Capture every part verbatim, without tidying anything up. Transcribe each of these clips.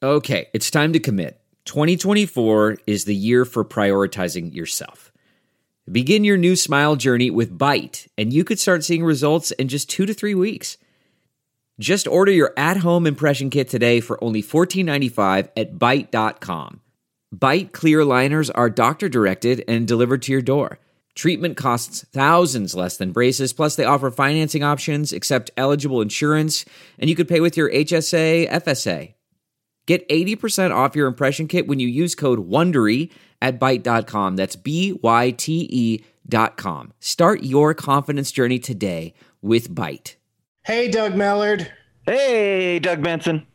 Okay, it's time to commit. twenty twenty-four is the year for prioritizing yourself. Begin your new smile journey with Byte, and you could start seeing results in just two to three weeks. Just order your at-home impression kit today for only fourteen ninety-five at byte dot com. Byte clear aligners are doctor-directed and delivered to your door. Treatment costs thousands less than braces, plus they offer financing options, accept eligible insurance, and you could pay with your H S A, F S A. Get eighty percent off your impression kit when you use code WONDERY at byte dot com. That's B Y T E dot com. Start your confidence journey today with Byte. Hey, Doug Mellard. Hey, Doug Benson.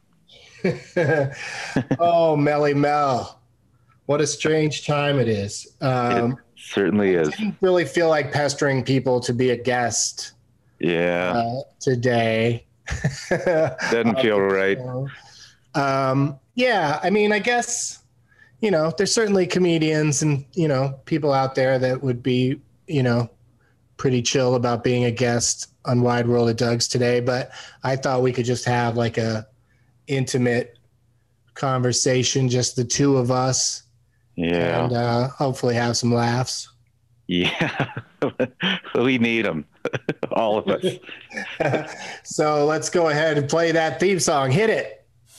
Oh, Melly Mel. What a strange time it is. Um, it certainly is. I didn't really feel like pestering people to be a guest Yeah. uh, today. Doesn't feel right. Um, yeah, I mean, I guess, you know, there's certainly comedians and, you know, people out there that would be, you know, pretty chill about being a guest on Wide World of Doug's today. But I thought we could just have like a intimate conversation, just the two of us. Yeah. And uh, hopefully have some laughs. Yeah. We need them. All of us. So let's go ahead and play that theme song. Hit it.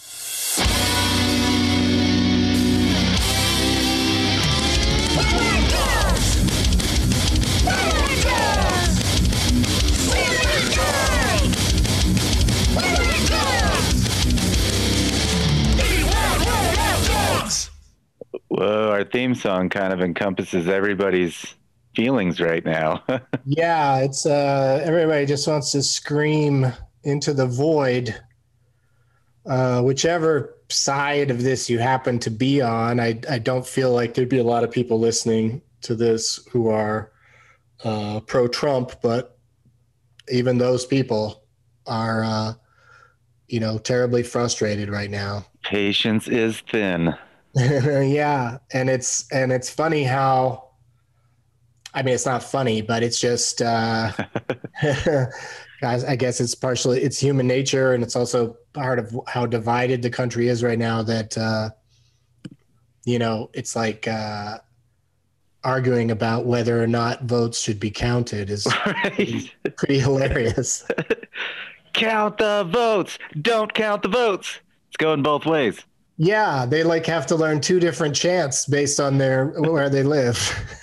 Whoa, our theme song kind of encompasses everybody's feelings right now. Yeah, it's uh, everybody just wants to scream into the void. Uh, whichever side of this you happen to be on, I, I don't feel like there'd be a lot of people listening to this who are uh, pro-Trump, but even those people are, uh, you know, terribly frustrated right now. Patience is thin. Yeah, and it's and it's funny how, I mean, it's not funny, but it's just, uh, guys, I guess it's partially, it's human nature, and it's also part of how divided the country is right now that, uh, you know, it's like uh, arguing about whether or not votes should be counted is Right. pretty, pretty hilarious. Count the votes. Don't count the votes. It's going both ways. Yeah, they like have to learn two different chants based on their where they live.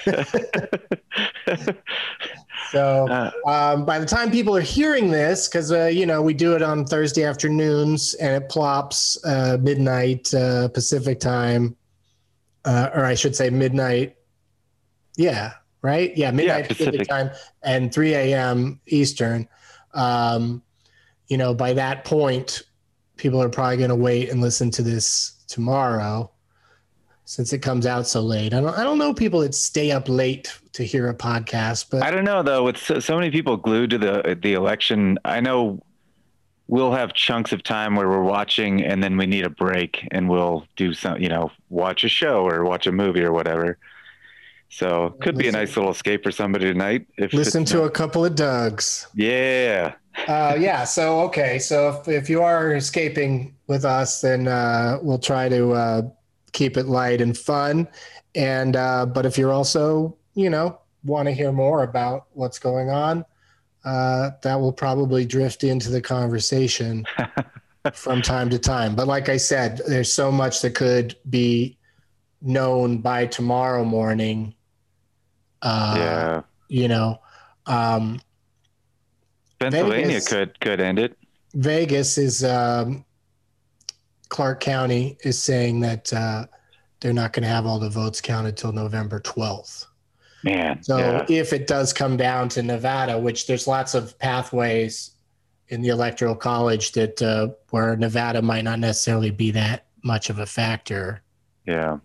So um, by the time people are hearing this, because uh, you know we do it on Thursday afternoons and it plops uh, midnight uh, Pacific time, uh, or I should say midnight. Yeah, right. Yeah, midnight Yeah, Pacific. Pacific time and three a.m. Eastern. Um, you know, by that point, people are probably going to wait and listen to this tomorrow, since it comes out so late. I don't, I don't know people that stay up late to hear a podcast, but I don't know though. With so, so many people glued to the the election, I know we'll have chunks of time where we're watching, and then we need a break, and we'll do some, you know, watch a show or watch a movie or whatever. So could listen, be a nice little escape for somebody tonight. If listen to not, a couple of Dougs. Yeah. uh, yeah. So okay. So if, if you are escaping with us, then uh, we'll try to uh, keep it light and fun. And uh, but if you're also, you know, want to hear more about what's going on, uh, that will probably drift into the conversation from time to time. But like I said, there's so much that could be known by tomorrow morning. Uh, yeah. You know, um, Pennsylvania Vegas, could could end it. Vegas is um, Clark County is saying that uh, they're not going to have all the votes counted till November twelfth. Man. So yeah. if it does come down to Nevada, which there's lots of pathways in the Electoral College that uh, where Nevada might not necessarily be that much of a factor. Yeah.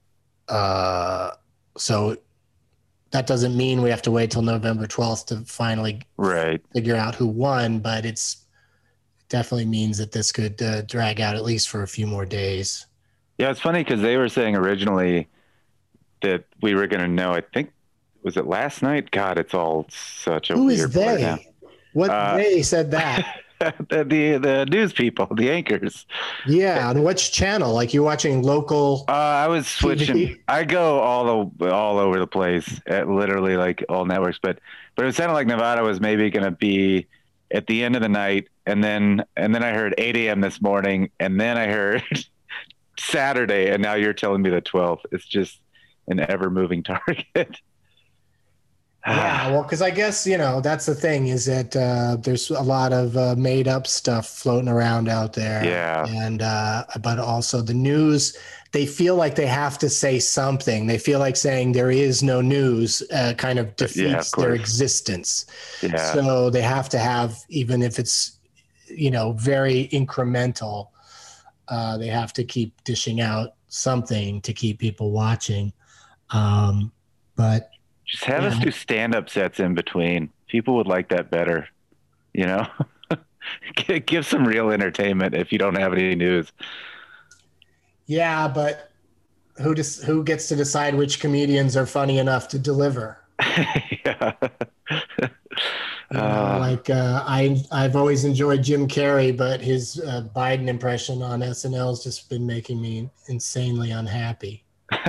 Uh, so that doesn't mean we have to wait till November twelfth to finally right. figure out who won, but it's it definitely means that this could uh, drag out at least for a few more days. Yeah, it's funny because they were saying originally that we were going to know, I think, was it last night? God, it's all such a Who weird is they? now. What Uh, they said that? the, the the news people, the anchors. Yeah, on which channel? Like you're watching local? Uh, I was switching. T V? I go all the, all over the place at literally like all networks, but but it sounded like Nevada was maybe going to be at the end of the night, and then and then I heard eight a.m. this morning, and then I heard Saturday, and now you're telling me the twelfth. It's just an ever moving target. Yeah, well, because I guess, you know, that's the thing is that uh, there's a lot of uh, made up stuff floating around out there. Yeah. And, uh, but also the news, they feel like they have to say something. They feel like saying there is no news uh, kind of defeats Yeah, of their course. existence. Yeah. So they have to have, even if it's, you know, very incremental, uh, they have to keep dishing out something to keep people watching. Um, but, Just have Yeah. us do stand-up sets in between. People would like that better, you know. G- Give some real entertainment if you don't have any news. yeah, but who dis- who gets to decide which comedians are funny enough to deliver? Yeah. You know, Uh, like uh, I I've always enjoyed Jim Carrey, but his uh, Biden impression on S N L has just been making me insanely unhappy.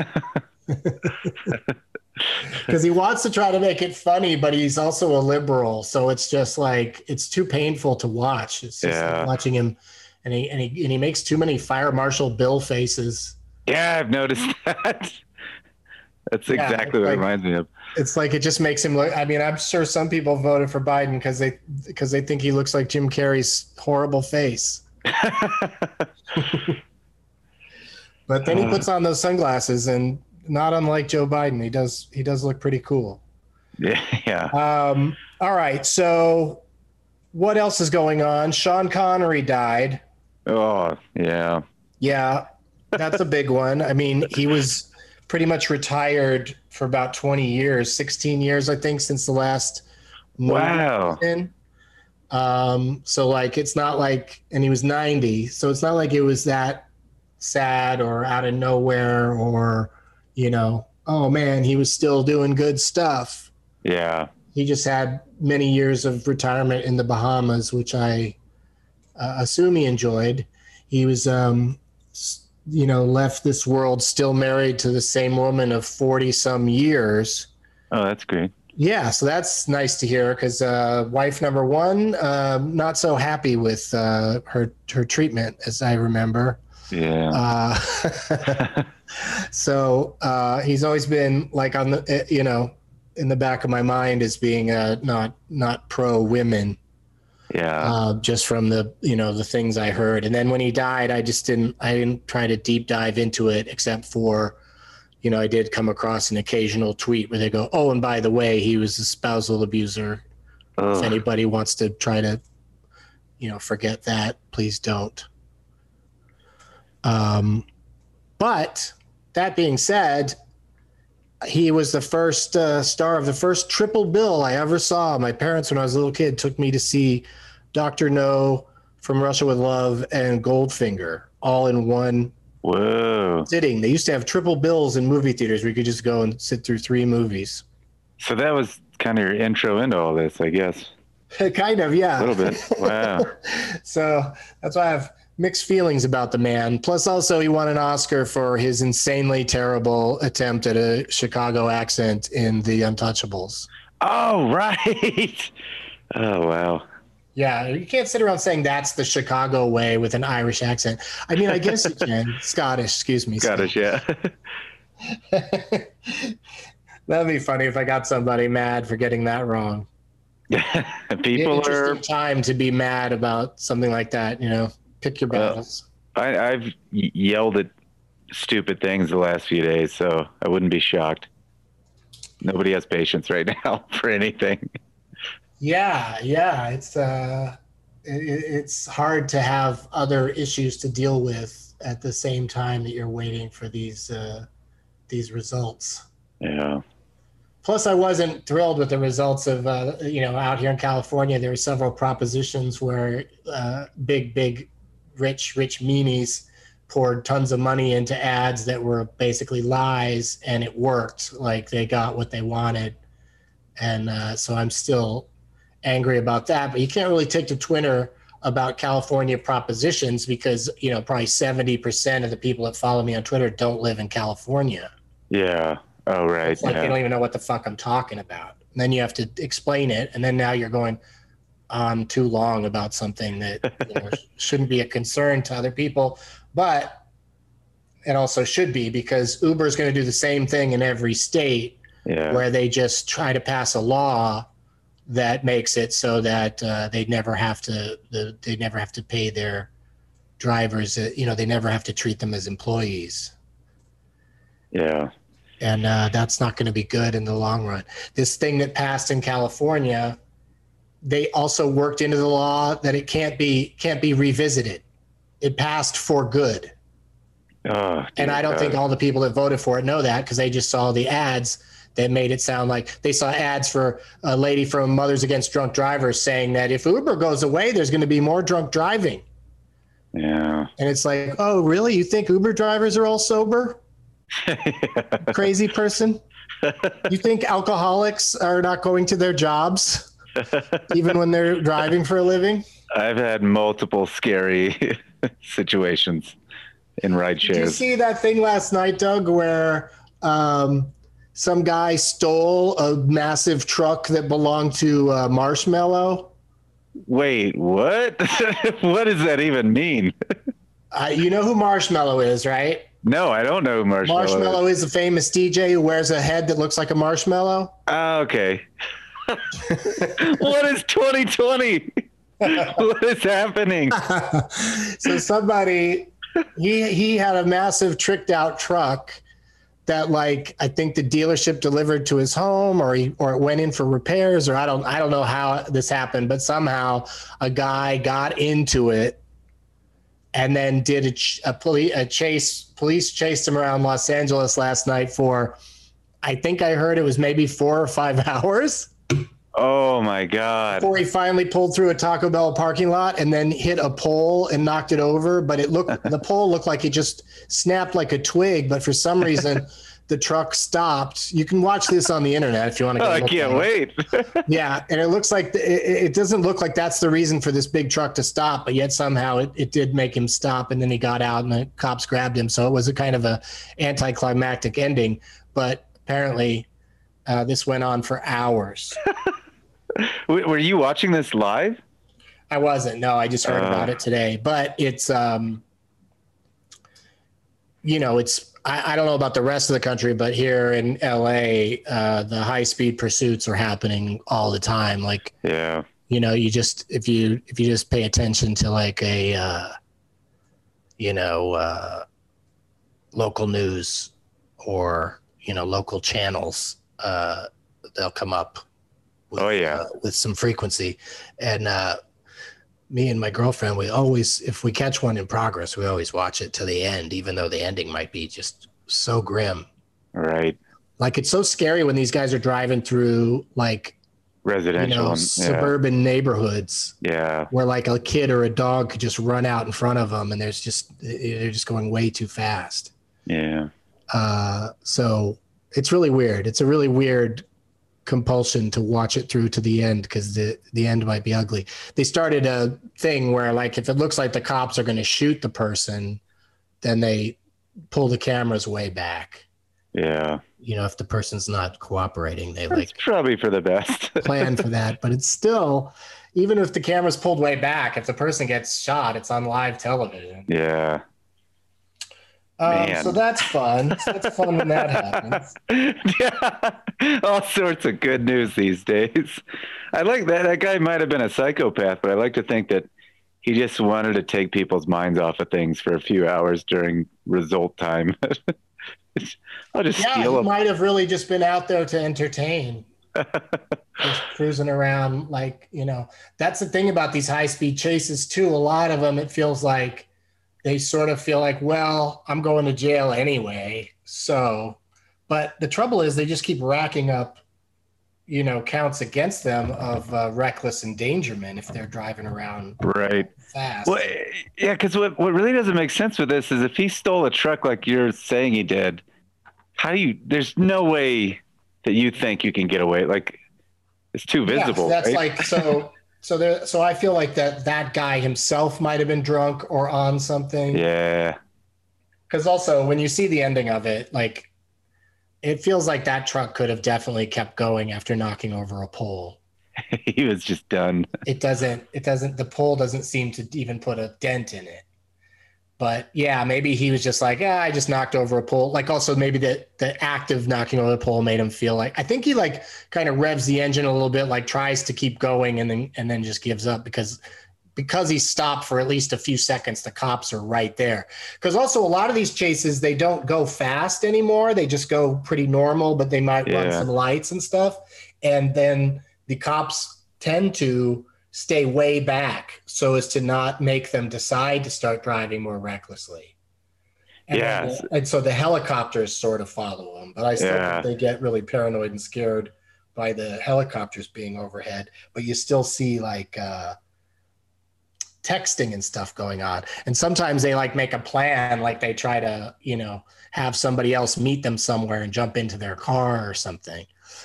Because he wants to try to make it funny, but he's also a liberal, so it's just like it's too painful to watch. It's just Yeah. like watching him, and he and he and he makes too many Fire Marshal Bill faces. Yeah, I've noticed that. That's Yeah, exactly it's what it like- reminds me of. It's like it just makes him look. I mean, I'm sure some people voted for Biden because they because they think he looks like Jim Carrey's horrible face. But then he Uh. puts on those sunglasses, and not unlike Joe Biden, he does he does look pretty cool. Yeah, yeah. Um, all right, so what else is going on? Sean Connery died. Oh, yeah. Yeah, that's a big one. I mean, he was pretty much retired for about twenty years, sixteen years, I think, since the last movie Wow. in. Um, so like it's not like, and he was ninety, so it's not like it was that sad or out of nowhere or, you know, oh man, he was still doing good stuff. Yeah. He just had many years of retirement in the Bahamas, which I uh, assume he enjoyed. He was, um, s- you know, left this world still married to the same woman of forty some years. Oh, that's great. Yeah, so that's nice to hear because uh, wife number one, uh, not so happy with uh, her her treatment, as I remember. Yeah. Uh, so uh, he's always been like on the, uh, you know, in the back of my mind as being uh, not not pro women, yeah. uh, just from the you know the things I heard. And then when he died, I just didn't I didn't try to deep dive into it, except for, you know, I did come across an occasional tweet where they go, "Oh, and by the way, he was a spousal abuser." If Ugh. anybody wants to try to, you know, forget that, please don't. Um, but that being said, he was the first uh, star of the first triple bill I ever saw. My parents, when I was a little kid, took me to see Doctor No, From Russia with Love, and Goldfinger all in one Whoa. sitting. They used to have triple bills in movie theaters where you could just go and sit through three movies. So that was kind of your intro into all this, I guess. Kind of, yeah. A little bit. Wow. So that's why I have mixed feelings about the man. Plus, also, he won an Oscar for his insanely terrible attempt at a Chicago accent in The Untouchables. Oh, right. Oh, wow. Yeah, you can't sit around saying that's the Chicago way with an Irish accent. I mean, I guess you can. Scottish, excuse me. Scottish, yeah. That'd be funny if I got somebody mad for getting that wrong. People Interesting are. time to be mad about something like that, you know. Pick your Well, battles. I, I've y- yelled at stupid things the last few days, so I wouldn't be shocked. Nobody has patience right now for anything. Yeah, yeah, it's uh, it, it's hard to have other issues to deal with at the same time that you're waiting for these uh, these results. Yeah. Plus, I wasn't thrilled with the results of uh, you know out here in California. There were several propositions where uh, big, big, rich, rich meanies poured tons of money into ads that were basically lies, and it worked. Like they got what they wanted, and uh, so I'm still angry about that. But you can't really take to Twitter about California propositions because, you know, probably seventy percent of the people that follow me on Twitter don't live in California. Yeah. Oh, right. It's like yeah. they don't even know what the fuck I'm talking about. And then you have to explain it. And then now you're going on too long about something that you know, shouldn't be a concern to other people. But it also should be, because Uber is going to do the same thing in every state Yeah. where they just try to pass a law that makes it so that uh, they never have to the, they never have to pay their drivers. Uh, you know, they never have to treat them as employees. Yeah. And uh, that's not going to be good in the long run. This thing that passed in California, they also worked into the law that it can't be can't be revisited. It passed for good. Oh, And I don't God. think all the people that voted for it know that, because they just saw the ads that made it sound like they saw ads for a lady from Mothers Against Drunk Drivers saying that if Uber goes away, there's going to be more drunk driving. Yeah. And it's like, oh, really? You think Uber drivers are all sober? Crazy person. You think alcoholics are not going to their jobs even when they're driving for a living? I've had multiple scary situations in ride Did you shares. see that thing last night, Doug, where um, some guy stole a massive truck that belonged to uh, Marshmallow? Wait, what? What does that even mean? Uh, you know who Marshmallow is, right? No, I don't know who Marshmallow. Marshmallow is. is a famous D J who wears a head that looks like a marshmallow. Ah, okay. What is twenty twenty? What is happening? So somebody, he he had a massive tricked out truck that, like, I think the dealership delivered to his home, or he or it went in for repairs, or I don't I don't know how this happened, but somehow a guy got into it and then did a, ch- a, poli- a chase. Police chased him around Los Angeles last night for, I think I heard it was maybe four or five hours. Oh my God. Before he finally pulled through a Taco Bell parking lot and then hit a pole and knocked it over. But it looked, the pole looked like it just snapped like a twig. But for some reason, the truck stopped. You can watch this on the internet if you want to go Oh, I look can't at wait. it. Yeah. And it looks like, the, it, it doesn't look like that's the reason for this big truck to stop, but yet somehow it, it did make him stop. And then he got out and the cops grabbed him. So it was a kind of a anticlimactic ending. But apparently uh, this went on for hours. W- Were you watching this live? I wasn't. No, I just heard Uh. about it today. But it's, um, you know, it's, I, I don't know about the rest of the country, but here in L A, uh, the high speed pursuits are happening all the time. Like, Yeah. you know, you just, if you, if you just pay attention to like a, uh, you know, uh, local news or, you know, local channels, uh, they'll come up with, Oh, yeah. uh, with some frequency. And, uh, me and my girlfriend, we always, if we catch one in progress, we always watch it to the end, even though the ending might be just so grim. Right. Like, it's so scary when these guys are driving through, like, you Residential. know, and- suburban neighborhoods Yeah. where like a kid or a dog could just run out in front of them, and there's just, they're just going way too fast. Yeah. Uh, so it's really weird. It's a really weird compulsion to watch it through to the end, because the the end might be ugly. They started a thing where, like, if it looks like the cops are going to shoot the person, then they pull the cameras way back. Yeah. You know, if the person's not cooperating, they It's like probably for the best. plan for that. But it's still, even if the camera's pulled way back, if the person gets shot, it's on live television. Yeah. Um, Man. so that's fun. That's fun when that happens. Yeah. All sorts of good news these days. I like that. That guy might have been a psychopath, but I like to think that he just wanted to take people's minds off of things for a few hours during result time. I'll just Yeah, steal he them. might have really just been out there to entertain. Just cruising around, like, you know, that's the thing about these high speed chases too. A lot of them, it feels like they sort of feel like, well, I'm going to jail anyway. So, but the trouble is they just keep racking up, you know, counts against them of uh, reckless endangerment if they're driving around Right. fast. Well, yeah, because what, what really doesn't make sense with this is if he stole a truck like you're saying he did, how do you, there's no way that you think you can get away. Like, it's too visible. Yeah, so that's right? like, so So there, so I feel like that that guy himself might have been drunk or on something. Yeah. Because also when you see the ending of it, like it feels like that truck could have definitely kept going after knocking over a pole. He was just done. It doesn't, it doesn't, the pole doesn't seem to even put a dent in it. But yeah, maybe he was just like, yeah, I just knocked over a pole. Like also maybe the, the act of knocking over the pole made him feel like, I think he like kind of revs the engine a little bit, like tries to keep going and then, and then just gives up because, because he stopped for at least a few seconds, the cops are right there. Because also a lot of these chases, they don't go fast anymore. They just go pretty normal, but they might Yeah. run some lights and stuff. And then the cops tend to stay way back so as to not make them decide to start driving more recklessly. And, Yeah. then- and so the helicopters sort of follow them, but I still Yeah. think they get really paranoid and scared by the helicopters being overhead, but you still see like uh, texting and stuff going on. And sometimes they like make a plan, like they try to, you know, have somebody else meet them somewhere and jump into their car or something.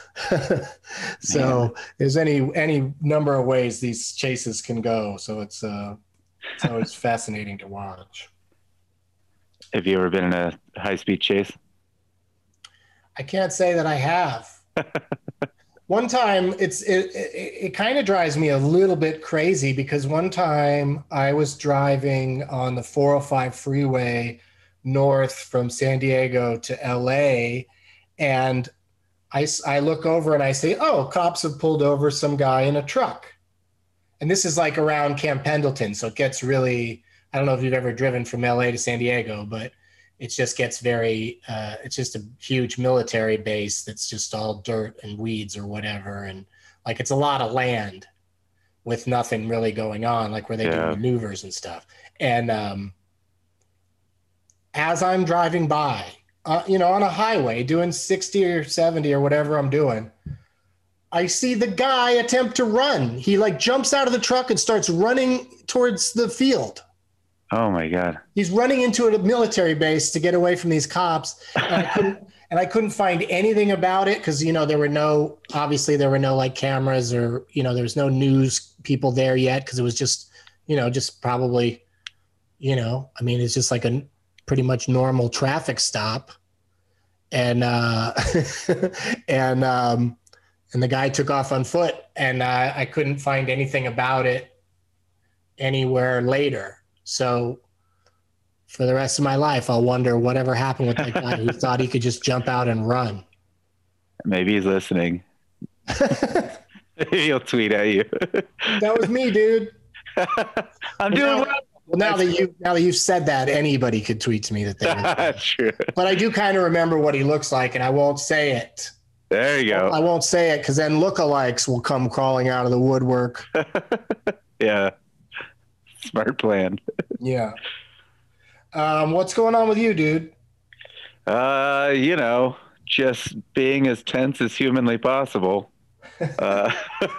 So there's any any number of ways these chases can go. So it's uh it's always fascinating to watch. Have you ever been in a high speed chase? I can't say that I have. One time, it's it it, it kind of drives me a little bit crazy because one time I was driving on the four oh five freeway north from San Diego to L A, and I, I look over and I say, oh, cops have pulled over some guy in a truck. And this is like around Camp Pendleton. So it gets really, I don't know if you've ever driven from L A to San Diego, but it just gets very, uh, it's just a huge military base that's just all dirt and weeds or whatever. And like, it's a lot of land with nothing really going on, like where they Yeah. do maneuvers and stuff. And um, as I'm driving by, Uh, you know, on a highway doing sixty or seventy or whatever I'm doing, I see the guy attempt to run. He like jumps out of the truck and starts running towards the field. Oh my God. He's running into a military base to get away from these cops. And I couldn't, and I couldn't find anything about it because, you know, there were no, obviously there were no like cameras or, you know, there was no news people there yet because it was just, you know, just probably, you know, I mean, it's just like a pretty much normal traffic stop. And, uh, and, um, and the guy took off on foot and, uh, I couldn't find anything about it anywhere later. So for the rest of my life, I'll wonder whatever happened with that guy who thought he could just jump out and run. Maybe he's listening. Maybe he'll tweet at you. That was me, dude. I'm doing now, well. well, now that you now that you've said that, anybody could tweet to me that they were. That's true. But I do kind of remember what he looks like, and I won't say it. There you go. I won't say it because then lookalikes will come crawling out of the woodwork. Yeah. Smart plan. Yeah. Um, what's going on with you, dude? Uh, you know, just being as tense as humanly possible. Uh,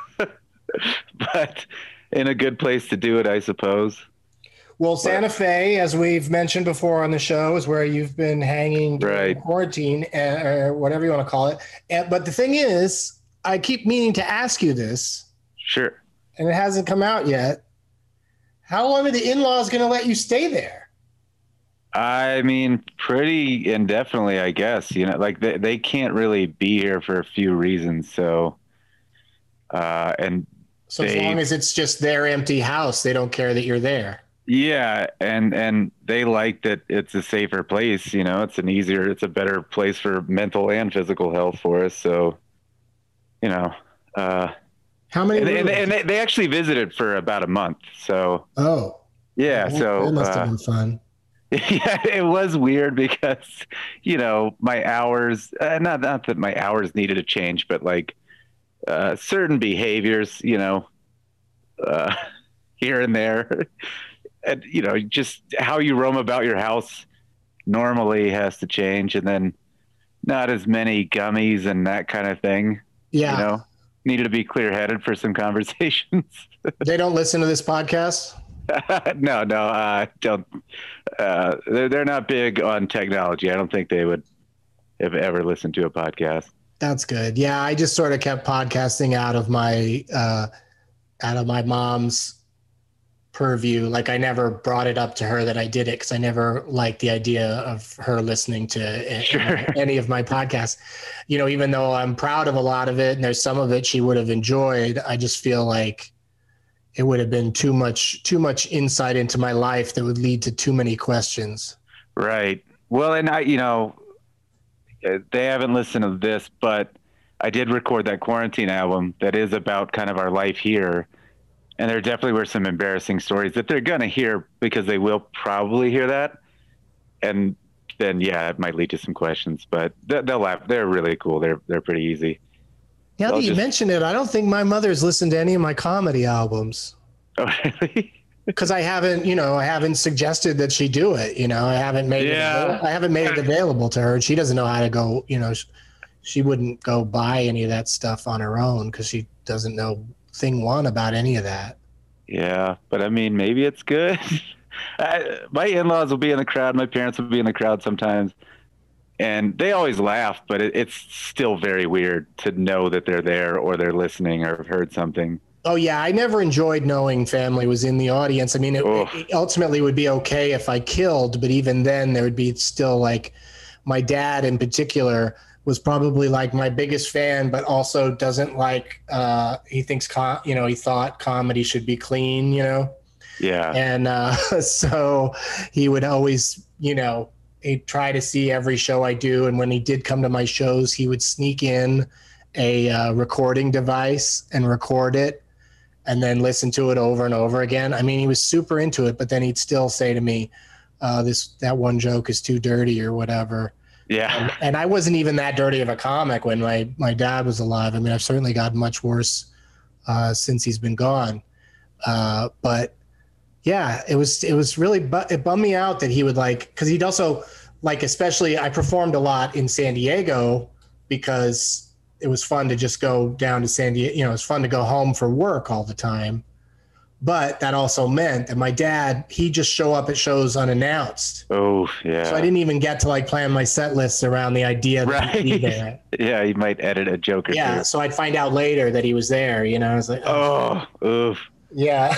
but in a good place to do it, I suppose. Well, Santa Fe, as we've mentioned before on the show, is where you've been hanging during Right. quarantine, uh, or whatever you want to call it. And, but the thing is, I keep meaning to ask you this, Sure. and it hasn't come out yet. How long are the in-laws going to let you stay there? I mean, pretty indefinitely, I guess. You know, like they, they can't really be here for a few reasons. So, uh, and So as They- long as it's just their empty house, they don't care that you're there. yeah, and and they like that it's a safer place. You know, it's an easier, it's a better place for mental and physical health for us. So, you know, uh, How many? and, and, rooms? and they, they actually visited for about a month. So, Oh, yeah, that- so that must uh, have been fun. yeah, it was weird because, you know, my hours, uh, not, not that my hours needed to change, but like uh, certain behaviors, you know, uh, here and there, and, you know, just how you roam about your house normally has to change. And then not as many gummies and that kind of thing, Yeah, you know, needed to be clear headed for some conversations. they don't listen to this podcast. no, no, uh, don't. Uh, they're they're not big on technology. I don't think they would have ever listened to a podcast. That's good. Yeah, I just sort of kept podcasting out of my uh, out of my mom's purview. Like I never brought it up to her that I did it because I never liked the idea of her listening to Sure. any of my podcasts. You know, even though I'm proud of a lot of it and there's some of it she would have enjoyed, I just feel like it would have been too much, too much insight into my life that would lead to too many questions. Right. Well, and I, you know, they haven't listened to this, but I did record that quarantine album that is about kind of our life here. And there definitely were some embarrassing stories that they're going to hear because they will probably hear that. And then, yeah, it might lead to some questions, but they'll laugh. They're really cool. They're, they're pretty easy. Now So that you just- mentioned it, I don't think my mother's listened to any of my comedy albums. Oh, really? Because I haven't, you know, I haven't suggested that she do it. You know, I haven't made Yeah. it. I haven't made it available to her. She doesn't know how to go. You know, she, she wouldn't go buy any of that stuff on her own because she doesn't know thing one about any of that. Yeah, but I mean, maybe it's good. I, my in-laws will be in the crowd. My parents will be in the crowd sometimes, and they always laugh. But it, it's still very weird to know that they're there or they're listening or have heard something. Oh yeah, I never enjoyed knowing family was in the audience. I mean, it, Ugh. it ultimately would be okay if I killed, but even then, there would be still like my dad in particular was probably like my biggest fan, but also doesn't like. Uh, he thinks, com- you know, he thought comedy should be clean, you know. Yeah, And uh, so he would always, you know, he'd try to see every show I do. And when he did come to my shows, he would sneak in a uh, recording device and record it and then listen to it over and over again. I mean, he was super into it, but then he'd still say to me, uh, this, that one joke is too dirty or whatever. yeah, And, and I wasn't even that dirty of a comic when my, my dad was alive. I mean, I've certainly gotten much worse uh, since he's been gone. Uh, but yeah, it was, it was really, bu- it bummed me out that he would like, cause he'd also like, especially I performed a lot in San Diego because it was fun to just go down to San Diego. You know, it's fun to go home for work all the time. But that also meant that my dad, he'd just show up at shows unannounced. oh yeah, So I didn't even get to like plan my set lists around the idea that he'd be right. there. Yeah, you might edit a joke or Yeah. two. So I'd find out later that he was there, you know, I was like, oh, Oh, oof. yeah.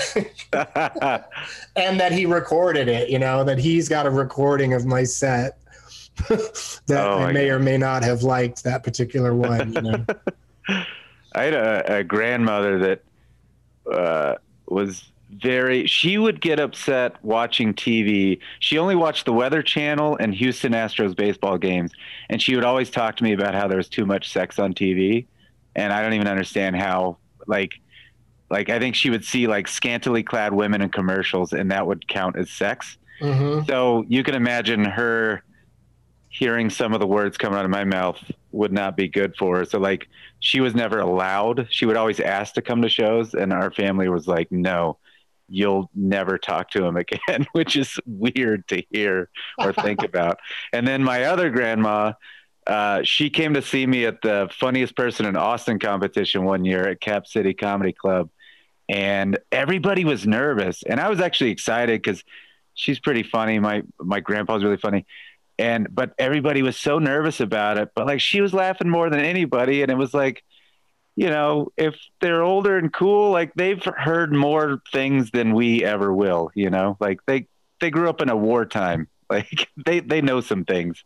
And that he recorded it, you know, that he's got a recording of my set that Oh, I my may God. or may not have liked that particular one, you know. I had a, a grandmother that uh, was very, she would get upset watching T V. She only watched the Weather Channel and Houston Astros baseball games. And she would always talk to me about how there was too much sex on T V. And I don't even understand how, like, like I think she would see like scantily clad women in commercials and that would count as sex. Mm-hmm. So you can imagine her hearing some of the words coming out of my mouth would not be good for her. So like she was never allowed. She would always ask to come to shows and our family was like, no, you'll never talk to him again, which is weird to hear or think about. And then my other grandma, uh, she came to see me at the Funniest Person in Austin competition one year at Cap City Comedy Club. And everybody was nervous. And I was actually excited because she's pretty funny. My, my grandpa's really funny. And, but everybody was so nervous about it, but like she was laughing more than anybody. And it was like, you know, if they're older and cool, like they've heard more things than we ever will, you know, like they, they grew up in a wartime, like they, they know some things.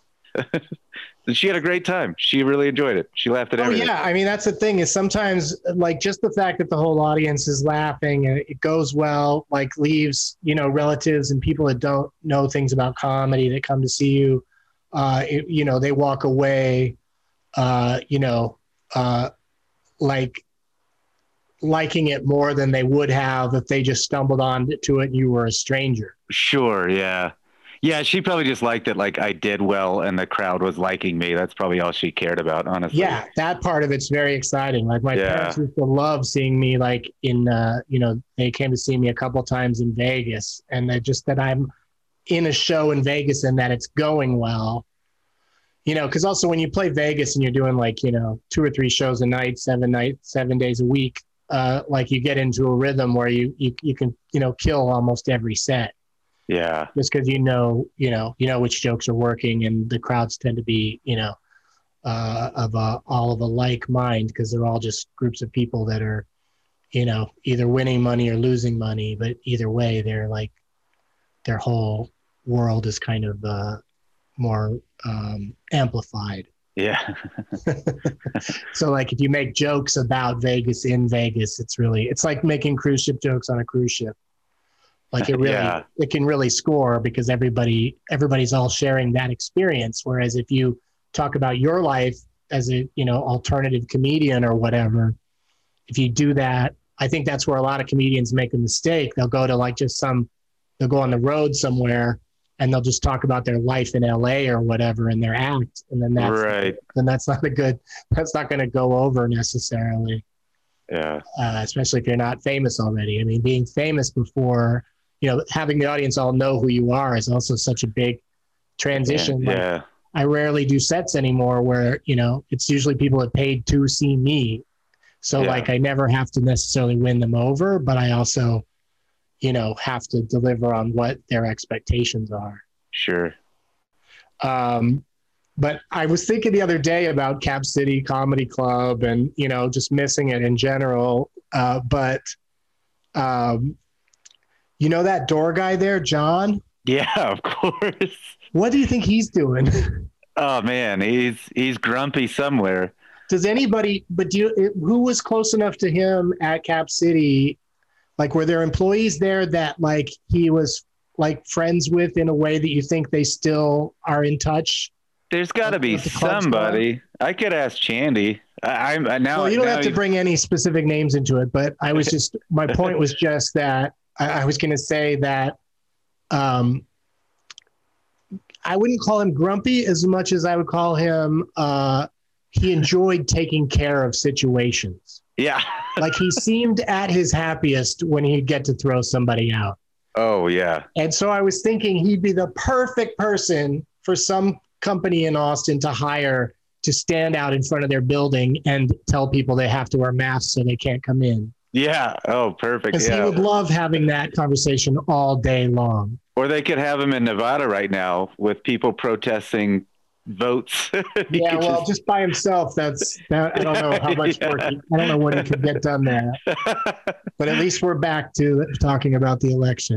And she had a great time. She really enjoyed it. She laughed at Oh everything. yeah, I mean that's the thing is sometimes like just the fact that the whole audience is laughing and it goes well, like leaves you know relatives and people that don't know things about comedy that come to see you, uh, it, you know they walk away, uh, you know, uh, like liking it more than they would have if they just stumbled on to it and you were a stranger. Sure. Yeah. Yeah. She probably just liked it. Like I did well and the crowd was liking me. That's probably all she cared about, honestly. Yeah, that part of it's very exciting. Like my Yeah. parents used to love seeing me like in, uh, you know, they came to see me a couple times in Vegas and they just that I'm in a show in Vegas and that it's going well, you know, because also when you play Vegas and you're doing like, you know, two or three shows a night, seven nights, seven days a week, uh, like you get into a rhythm where you, you, you can, you know, kill almost every set. Yeah. Just because you know, you know, you know which jokes are working, and the crowds tend to be, you know, uh, of a, all of a like mind because they're all just groups of people that are, you know, either winning money or losing money, but either way, they're like, their whole world is kind of uh, more um, amplified. Yeah. So like if you make jokes about Vegas in Vegas, it's really, it's like making cruise ship jokes on a cruise ship. Like it really, Yeah. it can really score because everybody, everybody's all sharing that experience. Whereas if you talk about your life as a, you know, alternative comedian or whatever, if you do that, I think that's where a lot of comedians make a mistake. They'll go to like just some, they'll go on the road somewhere and they'll just talk about their life in L A or whatever in their act. And then that's, right. then that's not a good, that's not going to go over necessarily. Yeah. Uh, especially if you're not famous already. I mean, being famous before, you know, having the audience all know who you are is also such a big transition. Yeah. Like, yeah. I rarely do sets anymore where, you know, it's usually people that paid to see me. So Yeah. like, I never have to necessarily win them over, but I also, you know, have to deliver on what their expectations are. Sure. Um, but I was thinking the other day about Cap City Comedy Club and, you know, just missing it in general. Uh, but, um, you know, that door guy there, John? Yeah, of course. What do you think he's doing? Oh man, he's he's grumpy somewhere. Does anybody, but do you, who was close enough to him at Cap City? Like, were there employees there that like he was like friends with in a way that you think they still are in touch? There's got to be somebody. I could ask Chandy. I, I'm I, now. Well, you don't now have to you- bring any specific names into it, but I was just, my point was just that I, I was going to say that um, I wouldn't call him grumpy as much as I would call him, uh, he enjoyed taking care of situations. Yeah. Like he seemed at his happiest when he'd get to throw somebody out. Oh yeah. And so I was thinking he'd be the perfect person for some company in Austin to hire to stand out in front of their building and tell people they have to wear masks so they can't come in. Yeah. Oh, perfect. Because Yeah. he would love having that conversation all day long. Or they could have him in Nevada right now with people protesting votes. He Yeah, could well, just- just by himself, that's that, I don't know how much Yeah. work. He, I don't know what he could get done there. But at least we're back to talking about the election.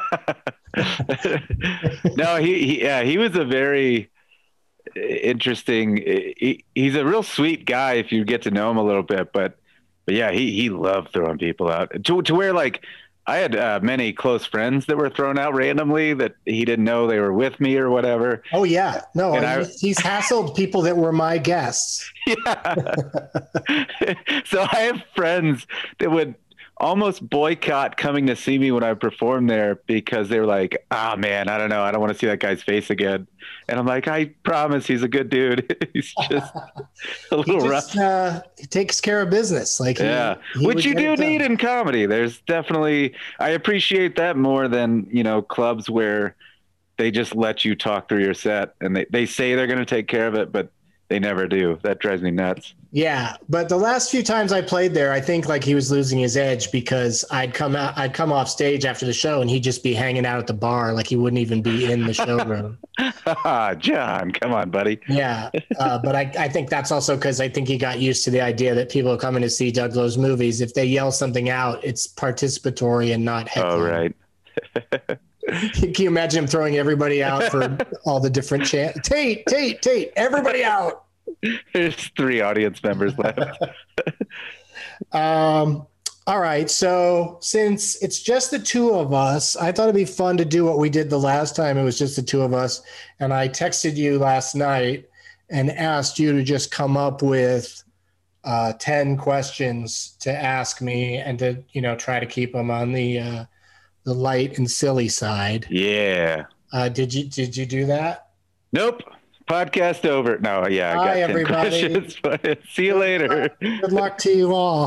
No, he, he yeah he was a very interesting. He, he's a real sweet guy if you get to know him a little bit, but but yeah, he he loved throwing people out to to where like. I had uh, many close friends that were thrown out randomly that he didn't know they were with me or whatever. Oh yeah, no, And I- he's hassled people that were my guests. Yeah. So I have friends that would almost boycott coming to see me when I performed there because they were like, ah, oh, man, I don't know. I don't want to see that guy's face again. And I'm like, I promise he's a good dude. He's just a little He rough. just uh, he takes care of business. Like he, Yeah, he which would you get do it done. need in comedy. There's definitely, I appreciate that more than, you know, clubs where they just let you talk through your set and they, they say they're going to take care of it, but they never do. That drives me nuts. Yeah, but the last few times I played there, I think like he was losing his edge because I'd come out, I'd come off stage after the show, and he'd just be hanging out at the bar, like he wouldn't even be in the showroom. John, come on, buddy. Yeah, uh, but I, I think that's also because I think he got used to the idea that people are coming to see Doug Lowe's movies. If they yell something out, it's participatory and not heckling. Oh, right. Can you imagine him throwing everybody out for all the different chants? Tate, Tate, Tate, everybody out. There's three audience members left. Um, all right. So since it's just the two of us, I thought it'd be fun to do what we did the last time. It was just the two of us. And I texted you last night and asked you to just come up with uh, ten questions to ask me and to, you know, try to keep them on the, uh, the light and silly side. Yeah. Uh, did you, did you do that? Nope. Podcast over. No, yeah, I got Hi, ten everybody. questions. But see you later. Good luck to you all.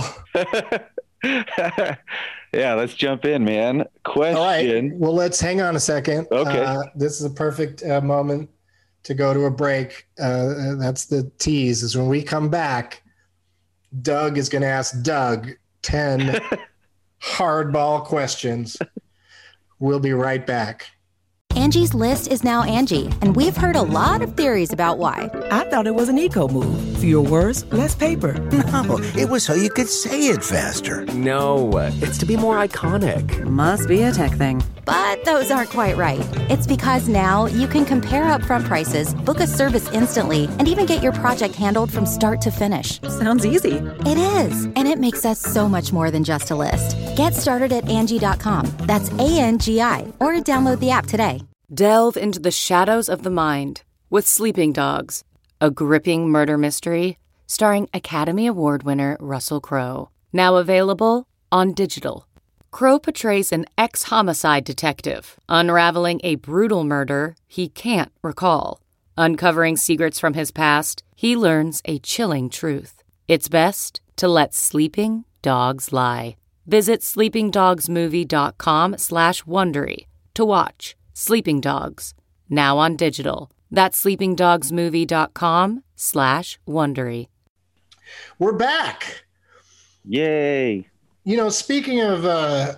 Yeah, let's jump in, man. Question. All right. Well, let's hang on a second. Okay. Uh, this is a perfect uh, moment to go to a break. Uh, that's the tease. Is when we come back, Doug is going to ask Doug ten hardball questions. We'll be right back. Angie's List is now Angie, and we've heard a lot of theories about why. I thought it was an eco move. Fewer words, less paper. No, it was so you could say it faster. No, it's to be more iconic. Must be a tech thing. But those aren't quite right. It's because now you can compare upfront prices, book a service instantly, and even get your project handled from start to finish. Sounds easy. It is, and it makes us so much more than just a list. Get started at Angie dot com. That's A N G I, or download the app today. Delve into the shadows of the mind with Sleeping Dogs, a gripping murder mystery starring Academy Award winner Russell Crowe. Now available on digital. Crowe portrays an ex-homicide detective unraveling a brutal murder he can't recall. Uncovering secrets from his past, he learns a chilling truth. It's best to let sleeping dogs lie. Visit sleepingdogsmovie.com slash Wondery to watch Sleeping Dogs, now on digital. That's sleepingdogsmovie.com slash Wondery. We're back. Yay. You know, speaking of uh,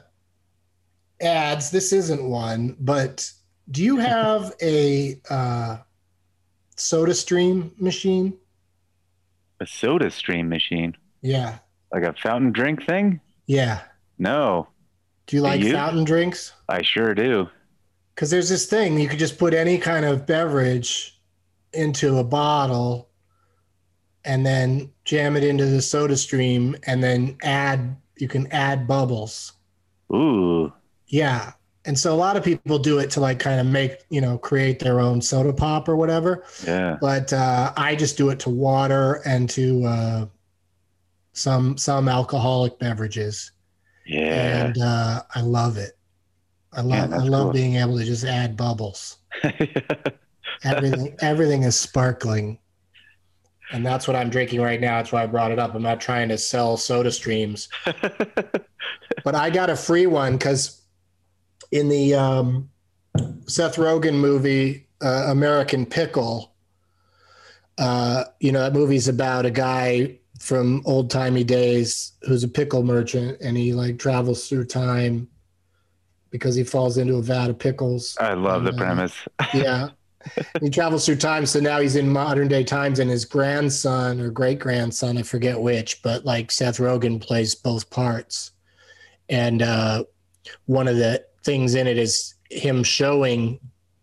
ads, this isn't one, but do you have a uh, SodaStream machine? A SodaStream machine? Yeah. Like a fountain drink thing? Yeah. No. Do you like you? fountain drinks? I sure do. Because there's this thing, you could just put any kind of beverage into a bottle and then jam it into the SodaStream and then add, you can add bubbles. Ooh. Yeah. And so a lot of people do it to like kind of make, you know, create their own soda pop or whatever. Yeah. But uh, I just do it to water and to uh, some some alcoholic beverages. Yeah. And uh, I love it. I love Yeah, I love cool. being able to just add bubbles. everything everything is sparkling. And that's what I'm drinking right now. That's why I brought it up. I'm not trying to sell soda streams. But I got a free one because in the um, Seth Rogen movie, uh, American Pickle, uh, you know, that movie's about a guy from old timey days who's a pickle merchant, and he like travels through time because he falls into a vat of pickles. I love and, the premise. Uh, yeah. He travels through time. So now he's in modern day times, and his grandson or great grandson, I forget which, but like Seth Rogen plays both parts. And uh, one of the things in it is him showing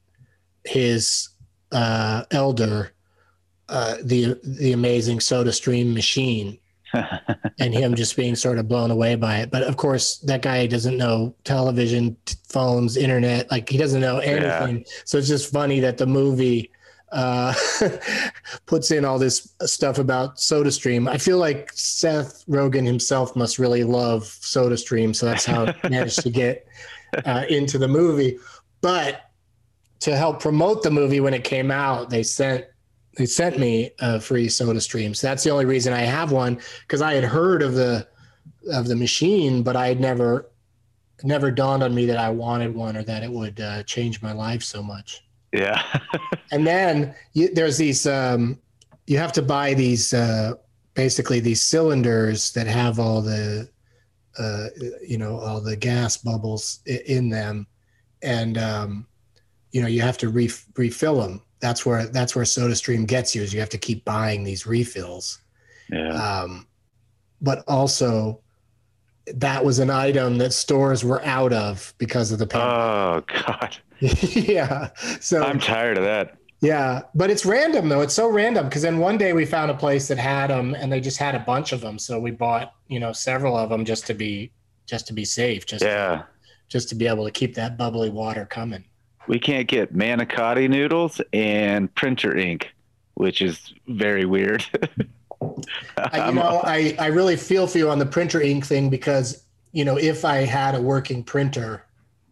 his uh, elder uh, the the amazing SodaStream machine, and him just being sort of blown away by it. But of course, that guy doesn't know television, t- phones, internet. Like he doesn't know anything. Yeah. So it's just funny that the movie uh, puts in all this stuff about SodaStream. I feel like Seth Rogen himself must really love SodaStream, so that's how he managed to get uh, into the movie. But to help promote the movie when it came out, they sent they sent me a free SodaStream. So that's the only reason I have one, because I had heard of the of the machine, but I had never never dawned on me that I wanted one or that it would uh, change my life so much. Yeah. And then you, there's these, um, you have to buy these, uh, basically these cylinders that have all the, uh, you know, all the gas bubbles in them. And, um, you know, you have to re- refill them. That's where, that's where SodaStream gets you, is you have to keep buying these refills. Yeah. Um, but also that was an item that stores were out of because of the pandemic. Oh God. Yeah. So I'm tired of that. Yeah. But it's random though. It's so random. Cause then one day we found a place that had them and they just had a bunch of them. So we bought, you know, several of them just to be, just to be safe. Just, yeah. to, just to be able to keep that bubbly water coming. We can't get manicotti noodles and printer ink, which is very weird. I, you know, I, I really feel for you on the printer ink thing, because, you know, if I had a working printer,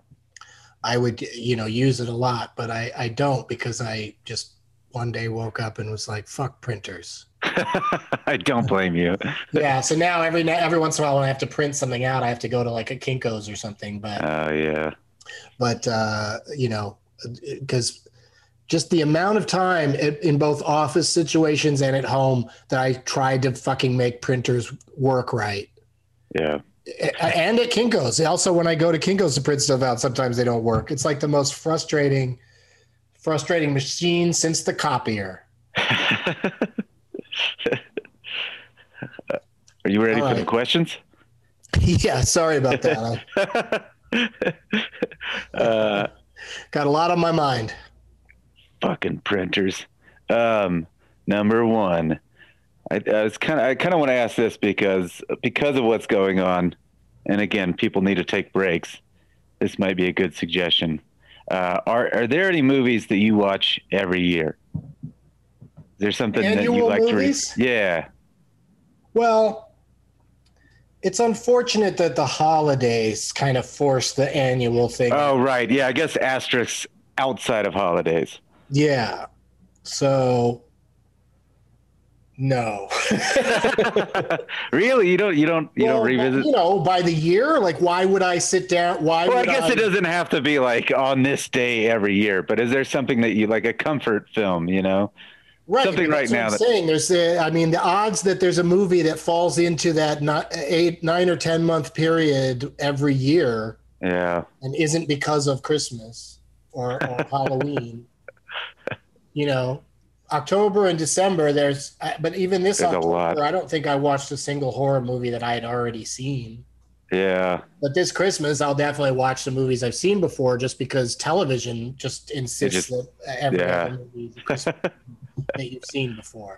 I would, you know, use it a lot, but I, I don't, because I just one day woke up and was like, fuck printers. I don't blame you. Yeah. So now every, every once in a while when I have to print something out, I have to go to like a Kinko's or something, but, oh uh, yeah, but, uh, you know, because just the amount of time in both office situations and at home that I tried to fucking make printers work right. Yeah. And at Kinko's. Also, when I go to Kinko's to print stuff out, sometimes they don't work. It's like the most frustrating, frustrating machine since the copier. Are you ready All for right. the questions? Yeah, sorry about that. uh, Got a lot on my mind. Fucking printers. Um, number one, I, I was kind of I kind of want to ask this because because of what's going on, and again, people need to take breaks. This might be a good suggestion. Uh, are are there any movies that you watch every year? Is there something Annual that you like movies? to? Re- yeah. Well, it's unfortunate that the holidays kind of force the annual thing. Oh, right. Yeah, I guess asterisks outside of holidays. Yeah. So, no. Really? You don't? You don't? You well, don't revisit? You know, by the year. Like, why would I sit down? Why? Well, I would guess I... it doesn't have to be like on this day every year. But is there something that you like, a comfort film? You know, Right, something right that's what now I'm that saying there's the, I mean, the odds that there's a movie that falls into that not eight, nine or ten month period every year, yeah, and isn't because of Christmas or, or Halloween. You know, October and December. There's, but even this There's a October, lot. I don't think I watched a single horror movie that I had already seen. yeah, But this Christmas, I'll definitely watch the movies I've seen before, just because television just insists just- that every yeah. other movie is a Christmas movie that you've seen before.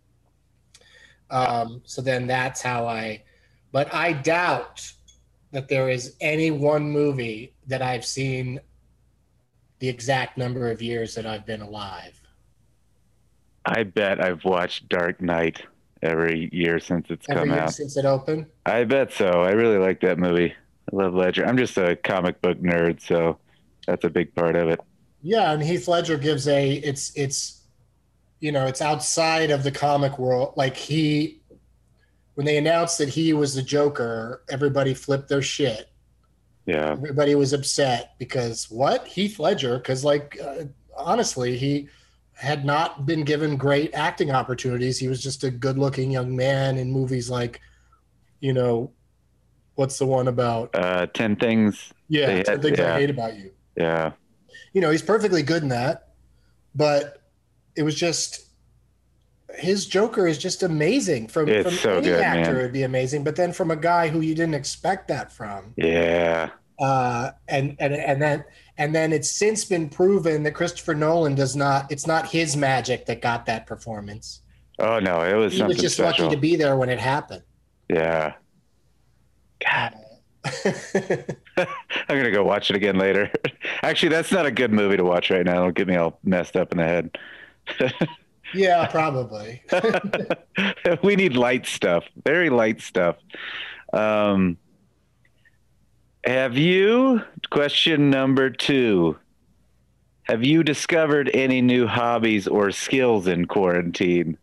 Um, so then that's how I, but I doubt that there is any one movie that I've seen the exact number of years that I've been alive. I bet I've watched Dark Knight every year since it's Every come year out. since it opened. I bet so. I really like that movie. I love Ledger. I'm just a comic book nerd, so that's a big part of it. Yeah, and Heath Ledger gives a it's it's you know, it's outside of the comic world. Like he when they announced that he was the Joker, everybody flipped their shit. Yeah. Everybody was upset because what? Heath Ledger, cuz like uh, honestly, he had not been given great acting opportunities. He was just a good-looking young man in movies like, you know, what's the one about? Uh, ten things. Yeah, they ten had- Things yeah. I Hate About You. Yeah. You know, he's perfectly good in that, but it was just his Joker is just amazing. From, It's from so any good, actor, man. it'd be amazing, but then from a guy who you didn't expect that from, Yeah. uh, and and and then and then it's since been proven that Christopher Nolan does not. It's not his magic that got that performance. Oh no, it was He something was just special. lucky to be there when it happened. Yeah. God. I'm gonna go watch it again later. Actually, that's not a good movie to watch right now. It'll get me all messed up in the head. Yeah, probably. We need light stuff, very light stuff. Um, have you, question number two, have you discovered any new hobbies or skills in quarantine?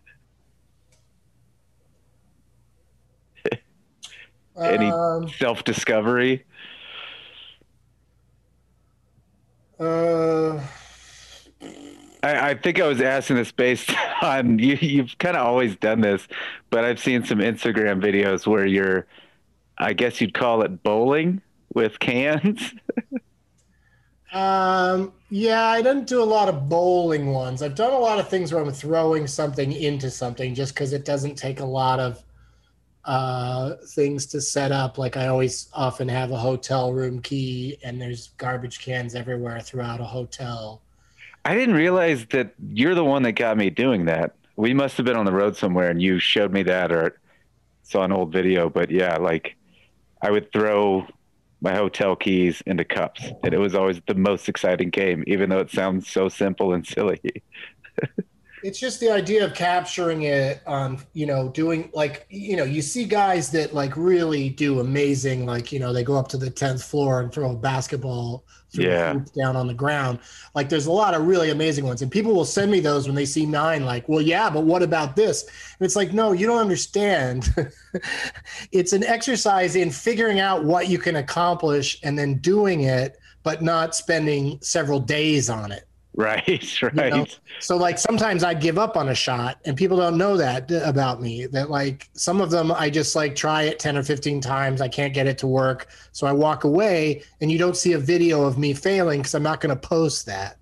Any Um, self-discovery? uh, I, I think I was asking this based on you. You've kind of always done this, but I've seen some Instagram videos where you're, I guess you'd call it bowling with cans. Um, yeah, I didn't do a lot of bowling ones. I've done a lot of things where I'm throwing something into something just because it doesn't take a lot of uh, things to set up. Like I always often have a hotel room key and there's garbage cans everywhere throughout a hotel. I didn't realize that you're the one that got me doing that. We must have been on the road somewhere and you showed me that or saw an old video. But yeah, like I would throw my hotel keys into cups and it was always the most exciting game, even though it sounds so simple and silly. It's just the idea of capturing it on, you know, doing like, you know, you see guys that like really do amazing, like, you know, they go up to the tenth floor and throw a basketball through Yeah. a hoop down on the ground. Like there's a lot of really amazing ones. And people will send me those when they see mine, like, well, yeah, but what about this? And it's like, no, you don't understand. It's an exercise in figuring out what you can accomplish and then doing it, but not spending several days on it. Right, right. You know? So like sometimes I give up on a shot and people don't know that about me, that like some of them I just like try it ten or fifteen times. I can't get it to work. So I walk away and you don't see a video of me failing because I'm not going to post that.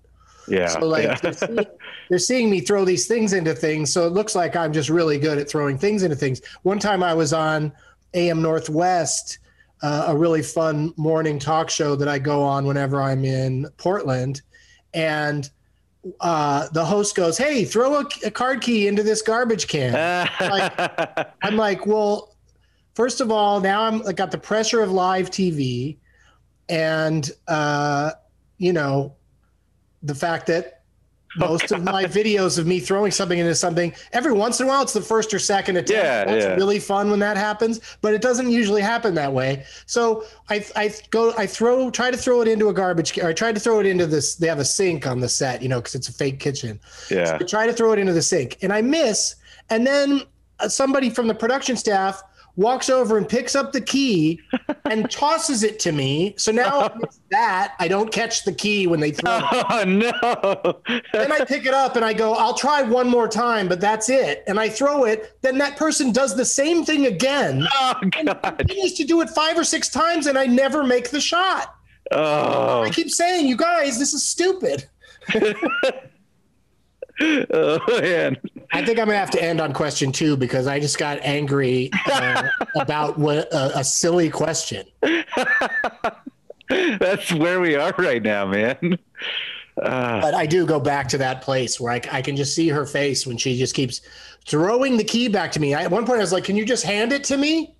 Yeah. So like yeah. they're, seeing, they're seeing me throw these things into things. So it looks like I'm just really good at throwing things into things. One time I was on A M Northwest, uh, a really fun morning talk show that I go on whenever I'm in Portland. And uh, the host goes, "Hey, throw a, a card key into this garbage can." like, I'm like, well, first of all, now I'm I got the pressure of live T V, and uh, you know, the fact that most oh, of my videos of me throwing something into something, every once in a while, it's the first or second attempt. Yeah, That's yeah. really fun when that happens, but it doesn't usually happen that way. So I, I go, I throw, try to throw it into a garbage can. Or I tried to throw it into this. They have a sink on the set, you know, because it's a fake kitchen. Yeah. So I try to throw it into the sink, and I miss. And then uh, somebody from the production staff walks over and picks up the key and tosses it to me. So now it's that I don't catch the key when they throw it. Oh, no. Then I pick it up and I go, I'll try one more time, but that's it. And I throw it. Then that person does the same thing again. Oh, and God. continues to do it five or six times, and I never make the shot. Oh. I keep saying, you guys, this is stupid. Oh, man. I think I'm going to have to end on question two because I just got angry uh, about what a, a silly question. That's where we are right now, man. Uh, But I do go back to that place where I, I can just see her face when she just keeps throwing the key back to me. I, at one point, I was like, "Can you just hand it to me?"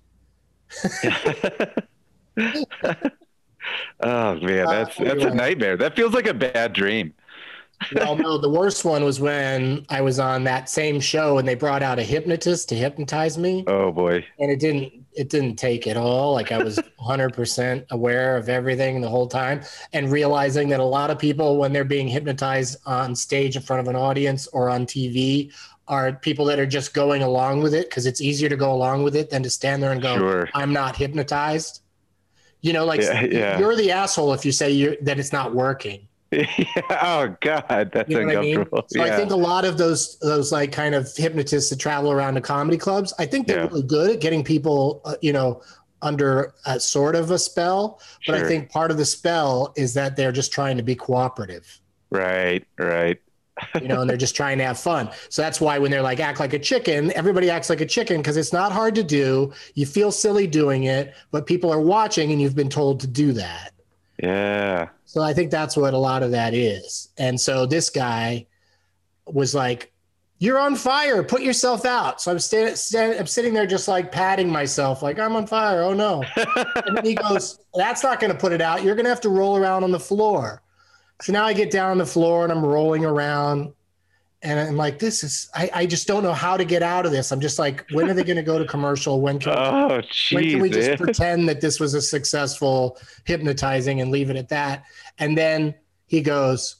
Oh, man, that's Uh, that's a nightmare. That feels like a bad dream. Well, no, the worst one was when I was on that same show and they brought out a hypnotist to hypnotize me. Oh, boy. And it didn't it didn't take at all. Like I was one hundred percent aware of everything the whole time, and realizing that a lot of people, when they're being hypnotized on stage in front of an audience or on T V, are people that are just going along with it because it's easier to go along with it than to stand there and go, Sure. "I'm not hypnotized." You know, like Yeah, yeah. you're the asshole if you say you're, that it's not working. Yeah. Oh, God, that's You know what I mean? uncomfortable. So yeah. I think a lot of those those like kind of hypnotists that travel around to comedy clubs, I think they're Yeah. really good at getting people, uh, you know, under a sort of a spell. But Sure. I think part of the spell is that they're just trying to be cooperative, Right, right. you know, and they're just trying to have fun. So that's why when they're like, act like a chicken, everybody acts like a chicken because it's not hard to do. You feel silly doing it, but people are watching and you've been told to do that. Yeah. So I think that's what a lot of that is. And so this guy was like, "You're on fire. Put yourself out." So I'm standing, stand, I'm sitting there just like patting myself, like I'm on fire. Oh no. And then he goes, "That's not going to put it out. You're going to have to roll around on the floor." So now I get down on the floor and I'm rolling around. And I'm like, this is, I, I just don't know how to get out of this. I'm just like, when are they going to go to commercial? When can, Oh, when can we jeez. just man. pretend that this was a successful hypnotizing and leave it at that? And then he goes,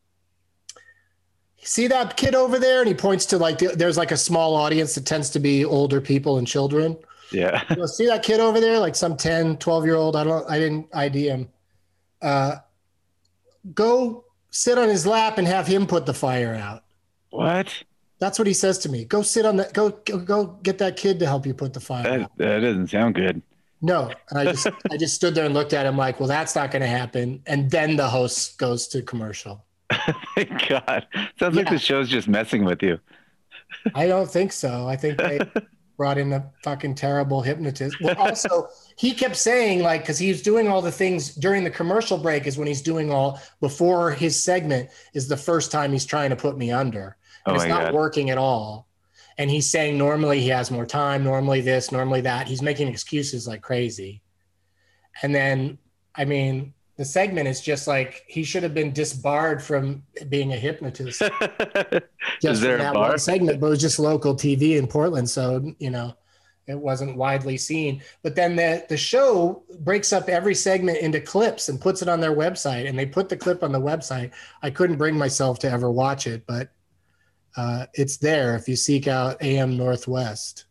"See that kid over there?" And he points to like, the, there's like a small audience that tends to be older people and children. Yeah. He goes, "See that kid over there? Like some ten, twelve year old. I don't, I didn't I D him. Uh, go sit on his lap and have him put the fire out." What? That's what he says to me. Go sit on that. Go, go, go get that kid to help you put the fire That, out. that doesn't sound good. No. And I just, I just stood there and looked at him like, well, that's not going to happen. And then the host goes to commercial. Thank God. Sounds like Yeah. the show's just messing with you. I don't think so. I think they brought in a fucking terrible hypnotist. Well, also, he kept saying, like, because he was doing all the things during the commercial break, is when he's doing all before his segment, is the first time he's trying to put me under. And Oh it's my not God. working at all. And he's saying normally he has more time, normally this, normally that. He's making excuses like crazy. And then, I mean, the segment is just like he should have been disbarred from being a hypnotist. Is Just there from a that bar? one segment, but it was just local T V in Portland, so you know it wasn't widely seen. But then the the show breaks up every segment into clips and puts it on their website, and they put the clip on the website. I couldn't bring myself to ever watch it, but uh, it's there if you seek out A M Northwest.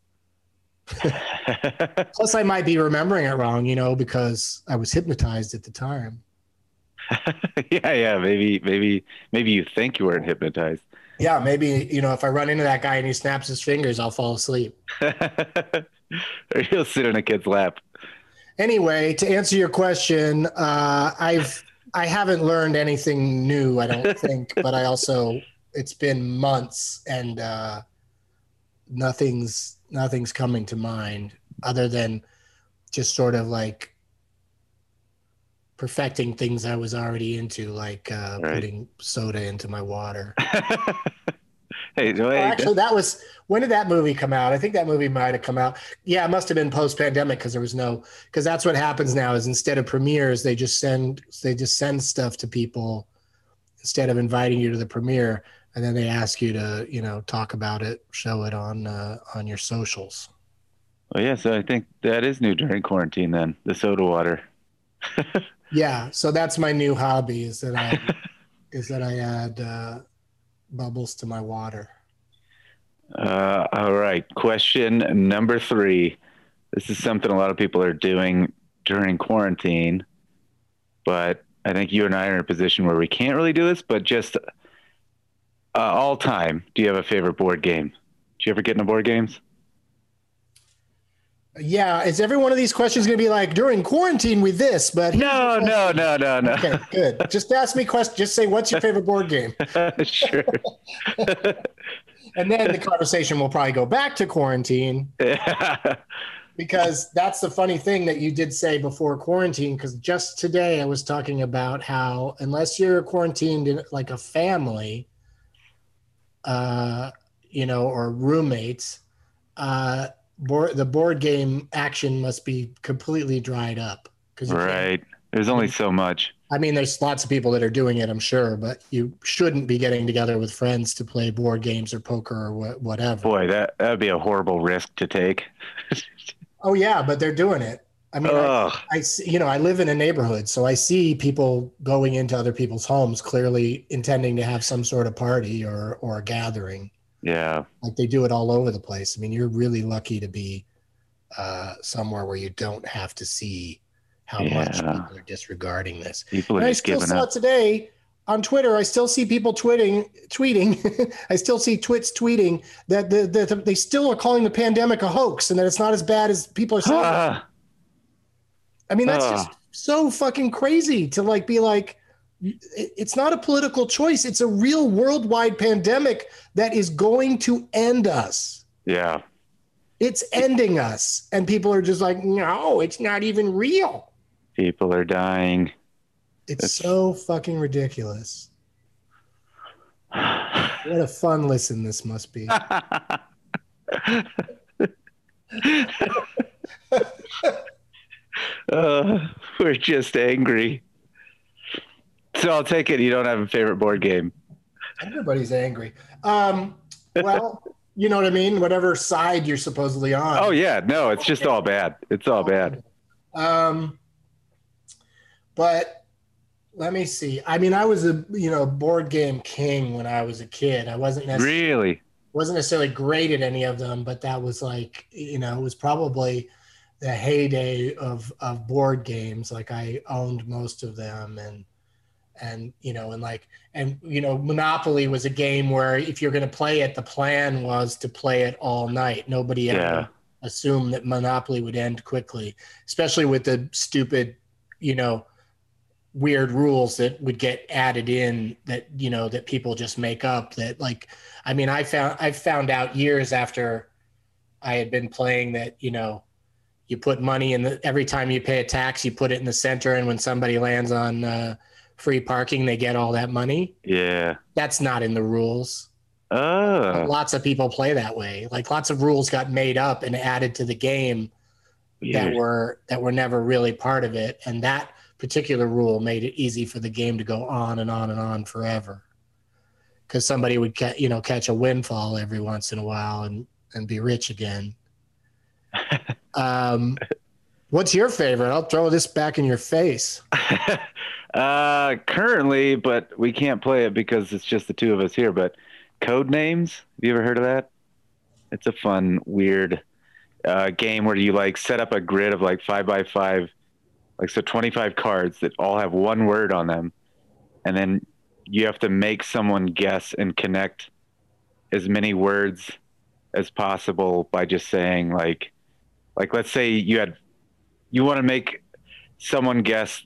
Plus, I might be remembering it wrong, you know, because I was hypnotized at the time. yeah, yeah. Maybe, maybe, maybe you think you weren't hypnotized. Yeah, maybe, you know, if I run into that guy and he snaps his fingers, I'll fall asleep. Or you'll sit in a kid's lap. Anyway, to answer your question, uh, I've I haven't learned anything new, I don't think, but I also, it's been months and uh, nothing's nothing's coming to mind other than just sort of like perfecting things I was already into, like uh, right. putting soda into my water. Hey, well, actually, that was, when did that movie come out? I think that movie might have come out. Yeah, it must have been post-pandemic because there was no, because that's what happens now is instead of premieres, they just send they just send stuff to people instead of inviting you to the premiere, and then they ask you to, you know, talk about it, show it on uh, on your socials. Well, yeah, so I think that is new during quarantine then, the soda water. Yeah, so that's my new hobby is that I is that I add uh, bubbles to my water. Uh, all right. Question number three. This is something a lot of people are doing during quarantine, but I think you and I are in a position where we can't really do this, but just uh, all time, do you have a favorite board game? Do you ever get into board games? Yeah. Is every one of these questions going to be like during quarantine with this? But no, no, no, no, no. Okay, good. Just ask me questions. Just say, what's your favorite board game? Sure. And then the conversation will probably go back to quarantine. Yeah. Because that's the funny thing that you did say before quarantine, because just today I was talking about how unless you're quarantined in like a family, uh, you know, or roommates, uh, board, the board game action must be completely dried up. Right. There's only so much. I mean, there's lots of people that are doing it, I'm sure, but you shouldn't be getting together with friends to play board games or poker or wh- whatever. Boy, that that would be a horrible risk to take. Oh yeah, but they're doing it. I mean, I, I see, you know, I live in a neighborhood, so I see people going into other people's homes, clearly intending to have some sort of party or or a gathering. Yeah, like they do it all over the place. I mean, you're really lucky to be uh, somewhere where you don't have to see how yeah. much people are disregarding this. People are and just I still giving saw up. today on Twitter. I still see people tweeting, tweeting. I still see twits tweeting that the, the, the, they still are calling the pandemic a hoax and that it's not as bad as people are saying. Ah. I mean, that's Ah. just so fucking crazy to like be like, it- it's not a political choice. It's a real worldwide pandemic that is going to end us. Yeah. It's ending us. And people are just like, no, it's not even real. People are dying. It's It's- so fucking ridiculous. What a fun listen this must be. uh, we're just angry. So I'll take it you don't have a favorite board game. Everybody's angry. Um, well, you know what I mean? Whatever side you're supposedly on. Oh, yeah. No, it's just all bad. It's all bad. Um, but let me see. I mean, I was a you know board game king when I was a kid. I wasn't necessarily Really? wasn't necessarily great at any of them, but that was like you know it was probably the heyday of of board games. Like I owned most of them, and and you know and like and you know Monopoly was a game where if you're going to play it, the plan was to play it all night. Nobody ever Yeah. assumed that Monopoly would end quickly, especially with the stupid, you know, weird rules that would get added in that, you know, that people just make up that like, I mean, I found, I found out years after I had been playing that, you know, you put money in the, every time you pay a tax, you put it in the center. And when somebody lands on uh, free parking, they get all that money. Yeah. That's not in the rules. Oh. Lots of people play that way. Like lots of rules got made up and added to the game that Weird. were that were never really part of it, and that particular rule made it easy for the game to go on and on and on forever. Because somebody would ca- you know catch a windfall every once in a while and and be rich again. um, what's your favorite? I'll throw this back in your face. uh, currently, but we can't play it because it's just the two of us here. But Code Names, have you ever heard of that? It's a fun, weird uh, game where you like set up a grid of like five by five, like so twenty-five cards that all have one word on them, and then you have to make someone guess and connect as many words as possible by just saying like, like let's say you had, you want to make someone guess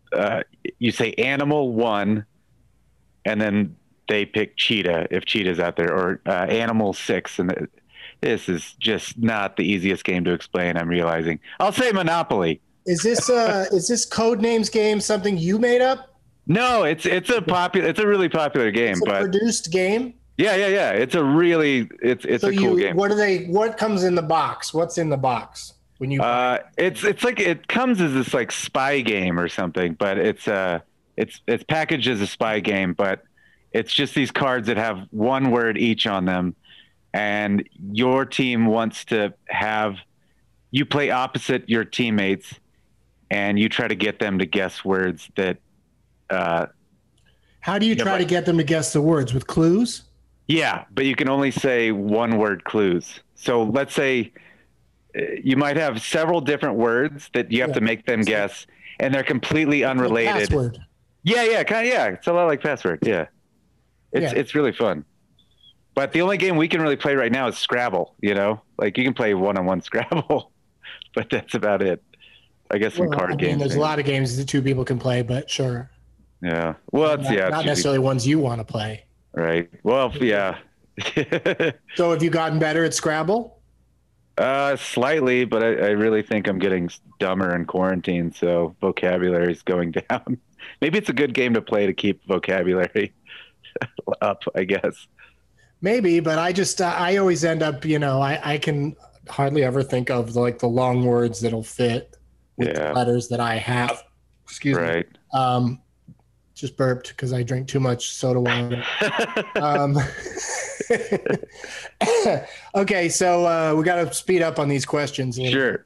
uh, you say animal one, and then they pick cheetah if cheetah's out there, or uh, animal six. And it, this is just not the easiest game to explain, I'm realizing. I'll say Monopoly. Is this uh is this Codenames game something you made up? No, it's it's a popular it's a really popular game, It's a but produced game. yeah, yeah, yeah. It's a really it's it's So a cool you, game. what do they? What comes in the box? What's in the box when you? Uh, it's it's like it comes as this like spy game or something, but it's uh it's it's packaged as a spy game, but it's just these cards that have one word each on them, and your team wants to have you play opposite your teammates, and you try to get them to guess words that. Uh, How do you yeah, try but- to get them to guess the words with clues? Yeah, but you can only say one word clues. So let's say uh, you might have several different words that you have Yeah. to make them guess, and they're completely Like unrelated. password. Yeah, yeah, kind of, yeah. It's a lot like password. Yeah, it's Yeah. it's really fun. But the only game we can really play right now is Scrabble. You know, like you can play one-on-one Scrabble, but that's about it. I guess some Well, card I mean, games. there's a lot of games that two people can play, but sure. Yeah. Well, it's Not, yeah. not it's usually- necessarily ones you want to play. Right. Well, yeah. So have you gotten better at Scrabble? Uh, slightly, but I, I really think I'm getting dumber in quarantine, so vocabulary is going down. Maybe it's a good game to play to keep vocabulary up, I guess. Maybe, but I just uh, I always end up, you know, I, I can hardly ever think of like the long words that'll fit with Yeah. the letters that I have. Excuse Right. me. Um, just burped because I drink too much soda water. um, okay, so uh, we got to speed up on these questions. Sure.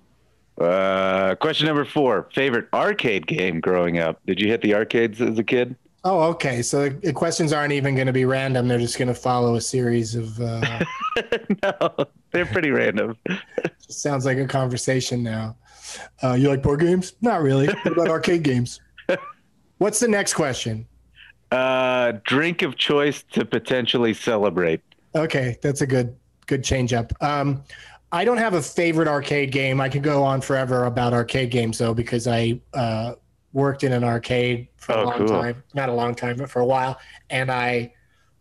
Uh, question number four. Favorite arcade game growing up? Did you hit the arcades as a kid? Oh, okay. So the, the questions aren't even going to be random. They're just going to follow a series of. Uh, No, they're pretty random. sounds like a conversation now. Uh, you like board games? Not really. What about arcade games? What's the next question? Uh, drink of choice to potentially celebrate. Okay, that's a good good change up. Um, I don't have a favorite arcade game. I could go on forever about arcade games though, because I uh, worked in an arcade for a Oh, long cool. time. Not a long time, but for a while. And I,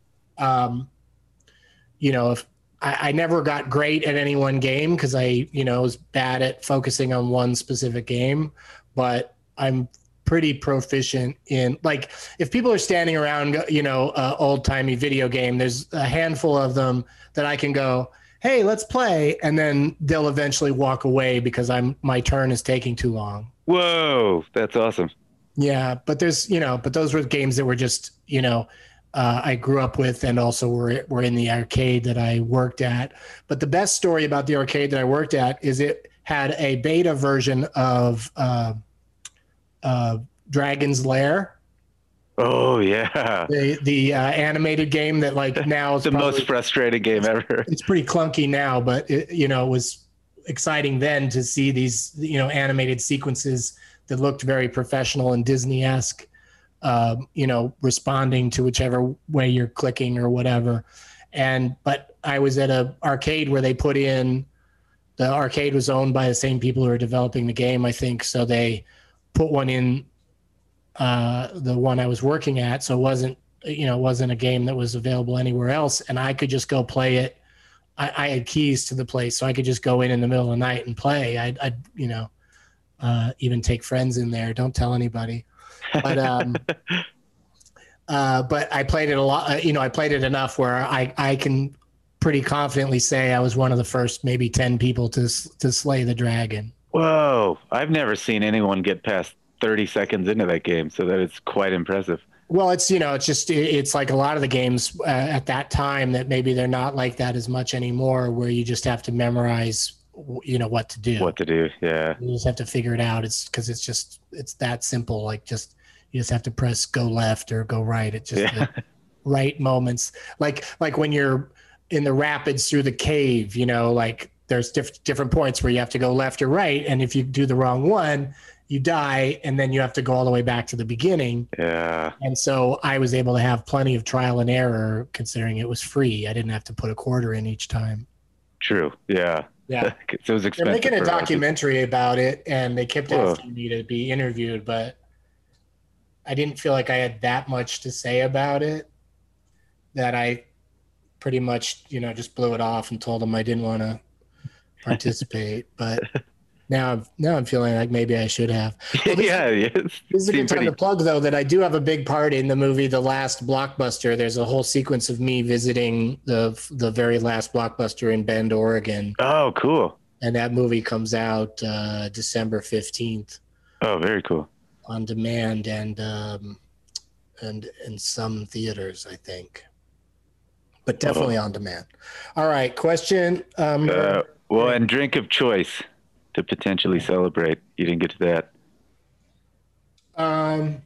um, you know, if I, I never got great at any one game because I, you know, was bad at focusing on one specific game. But I'm pretty proficient in, like, if people are standing around, you know, uh, old timey video game, there's a handful of them that I can go, hey, let's play, and then they'll eventually walk away because I'm my turn is taking too long. Whoa, that's awesome. Yeah, but there's, you know, but those were games that were just, you know, uh, I grew up with, and also were were in the arcade that I worked at. But the best story about the arcade that I worked at is it had a beta version of uh, uh, Dragon's Lair, Oh yeah, the the uh, animated game that like now is the probably- most frustrating game ever. It's pretty clunky now, but it, you know, it was exciting then to see these, you know, animated sequences that looked very professional and Disney-esque, um, you know, responding to whichever way you're clicking or whatever. And, but I was at a arcade where they put in, the arcade was owned by the same people who are developing the game, I think. So they put one in, uh, the one I was working at. So it wasn't, you know, it wasn't a game that was available anywhere else. And I could just go play it. I, I had keys to the place, so I could just go in in the middle of the night and play. I'd, I'd you know, uh, even take friends in there. Don't tell anybody. But, um, uh, but I played it a lot. Uh, you know, I played it enough where I, I can pretty confidently say I was one of the first maybe ten people to to slay the dragon. Whoa, I've never seen anyone get past thirty seconds into that game, so that is quite impressive. Well, it's, you know, it's just, it's like a lot of the games uh, at that time that maybe they're not like that as much anymore, where you just have to memorize, you know, what to do. What to do, yeah. You just have to figure it out. It's because it's just, it's that simple. Like just, you just have to press go left or go right. It just Yeah. the right moments. Like, like when you're in the rapids through the cave, you know, like there's diff- different points where you have to go left or right. And if you do the wrong one, you die, and then you have to go all the way back to the beginning. Yeah. And so I was able to have plenty of trial and error, considering it was free. I didn't have to put a quarter in each time. True. Yeah. Yeah. So it was They're expensive. making a for us. documentary about it, and they kept Whoa. asking me to be interviewed, but I didn't feel like I had that much to say about it, that I pretty much, you know, just blew it off and told them I didn't want to participate. But now, I'm, now I'm feeling like maybe I should have. Well, this, yeah, yes. This is a good time pretty... to plug, though, that I do have a big part in the movie The Last Blockbuster. There's a whole sequence of me visiting the the very last Blockbuster in Bend, Oregon. Oh, cool. And that movie comes out uh, December fifteenth. Oh, very cool. On demand and um, and in some theaters, I think. But definitely oh. on demand. All right, question. Um, uh, well, and drink of choice to potentially celebrate. You didn't get to that. Um,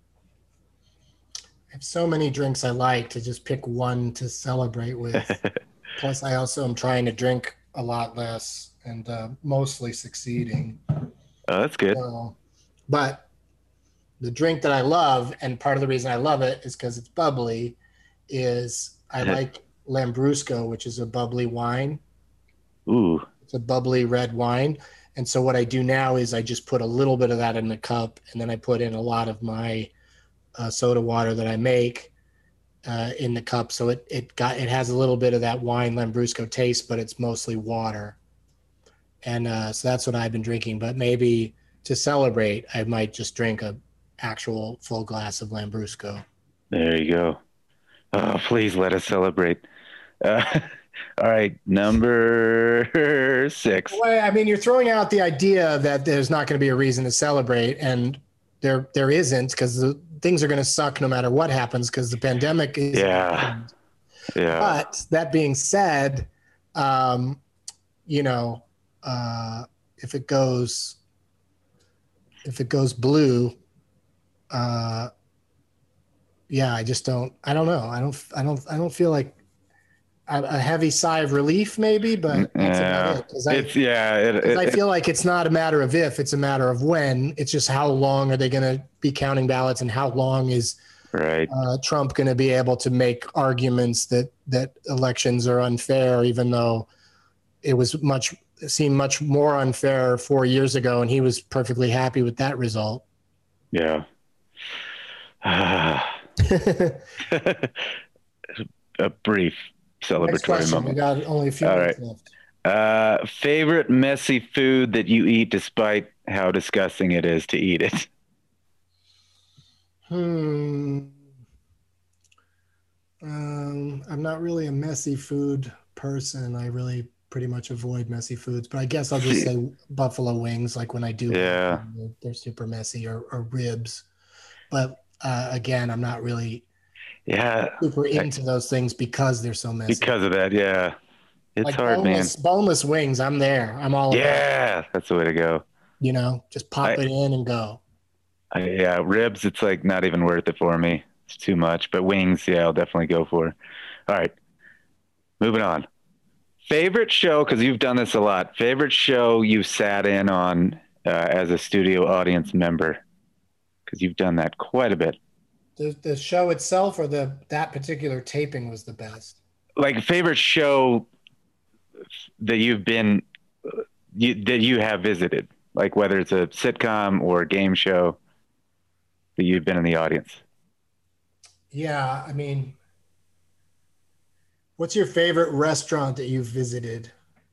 I have so many drinks I like to just pick one to celebrate with. Plus, I also am trying to drink a lot less and uh, mostly succeeding. Oh, that's good. So, but the drink that I love, and part of the reason I love it is because it's bubbly, is I like Lambrusco, which is a bubbly wine. Ooh. It's a bubbly red wine. And so what I do now is I just put a little bit of that in the cup, and then I put in a lot of my uh, soda water that I make uh, in the cup. So it it got it has a little bit of that wine Lambrusco taste, but it's mostly water. And uh, so that's what I've been drinking. But maybe to celebrate, I might just drink a actual full glass of Lambrusco. There you go. Oh, please let us celebrate. Uh, all right, number six. Well, I mean, you're throwing out the idea that there's not going to be a reason to celebrate, and there there isn't, because the things are going to suck no matter what happens, because the pandemic is. Yeah. Yeah. But that being said, um, you know, uh, if it goes, if it goes blue, uh, yeah, I just don't. I don't know. I don't. I don't. I don't feel like a, a heavy sigh of relief, maybe. But that's yeah, about it. 'Cause I, it's yeah. It, it, I feel like it's not a matter of if; it's a matter of when. It's just how long are they going to be counting ballots, and how long is right uh, Trump going to be able to make arguments that that elections are unfair, even though it was much seemed much more unfair four years ago, and he was perfectly happy with that result. Yeah. A brief celebratory moment. We got only a few All minutes right. left. Uh, favorite messy food that you eat despite how disgusting it is to eat it? Hmm. Um, I'm not really a messy food person. I really pretty much avoid messy foods, but I guess I'll just say buffalo wings. Like when I do, yeah, them, they're super messy, or, or ribs. But uh, again, I'm not really yeah super into those things because they're so messy. Because of that, yeah, it's like hard, boneless, man. Boneless wings, I'm there. I'm all yeah, about that's the way to go. You know, just pop I, it in and go. I, yeah, ribs, it's like not even worth it for me. It's too much. But wings, yeah, I'll definitely go for. All right, moving on. Favorite show, because you've done this a lot. Favorite show you sat in on uh, as a studio audience member, because you've done that quite a bit. The the show itself, or the that particular taping was the best? Like favorite show that you've been you, that you have visited, like whether it's a sitcom or a game show that you've been in the audience. Yeah, I mean, what's your favorite restaurant that you've visited?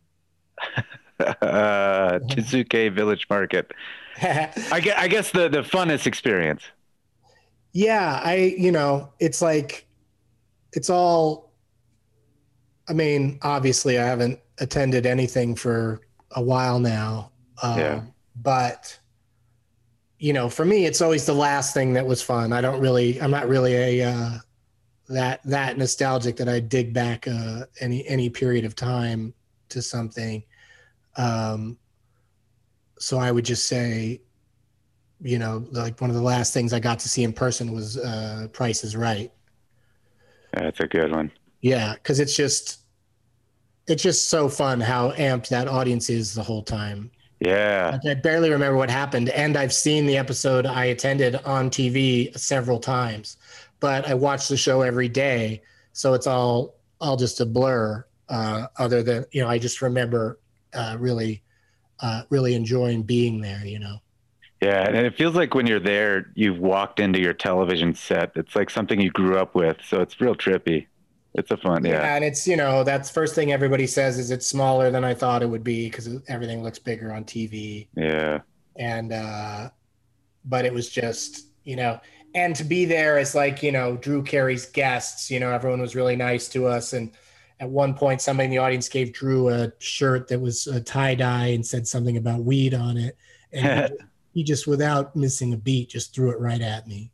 uh, Tezuka Village Market. I guess, I guess the, the funnest experience. Yeah, I, you know, it's like, it's all, I mean, obviously I haven't attended anything for a while now. Um, yeah. But, you know, for me, it's always the last thing that was fun. I don't really, I'm not really a, uh, that, that nostalgic that I dig back uh, any, any period of time to something. Um, so I would just say, you know, like one of the last things I got to see in person was uh, Price is Right. That's a good one. Yeah, because it's just, it's just so fun how amped that audience is the whole time. Yeah. Like I barely remember what happened, and I've seen the episode I attended on T V several times, but I watch the show every day, so it's all all just a blur. Uh, other than, you know, I just remember uh, really, uh, really enjoying being there. You know. Yeah, and it feels like when you're there, you've walked into your television set. It's like something you grew up with, so it's real trippy. It's a fun, yeah. Yeah, and it's, you know, that's first thing everybody says is it's smaller than I thought it would be because everything looks bigger on T V. Yeah. And, uh, but it was just, you know, and to be there as like, you know, Drew Carey's guests, you know, everyone was really nice to us. And at one point, somebody in the audience gave Drew a shirt that was a tie-dye and said something about weed on it. And he just, without missing a beat, just threw it right at me.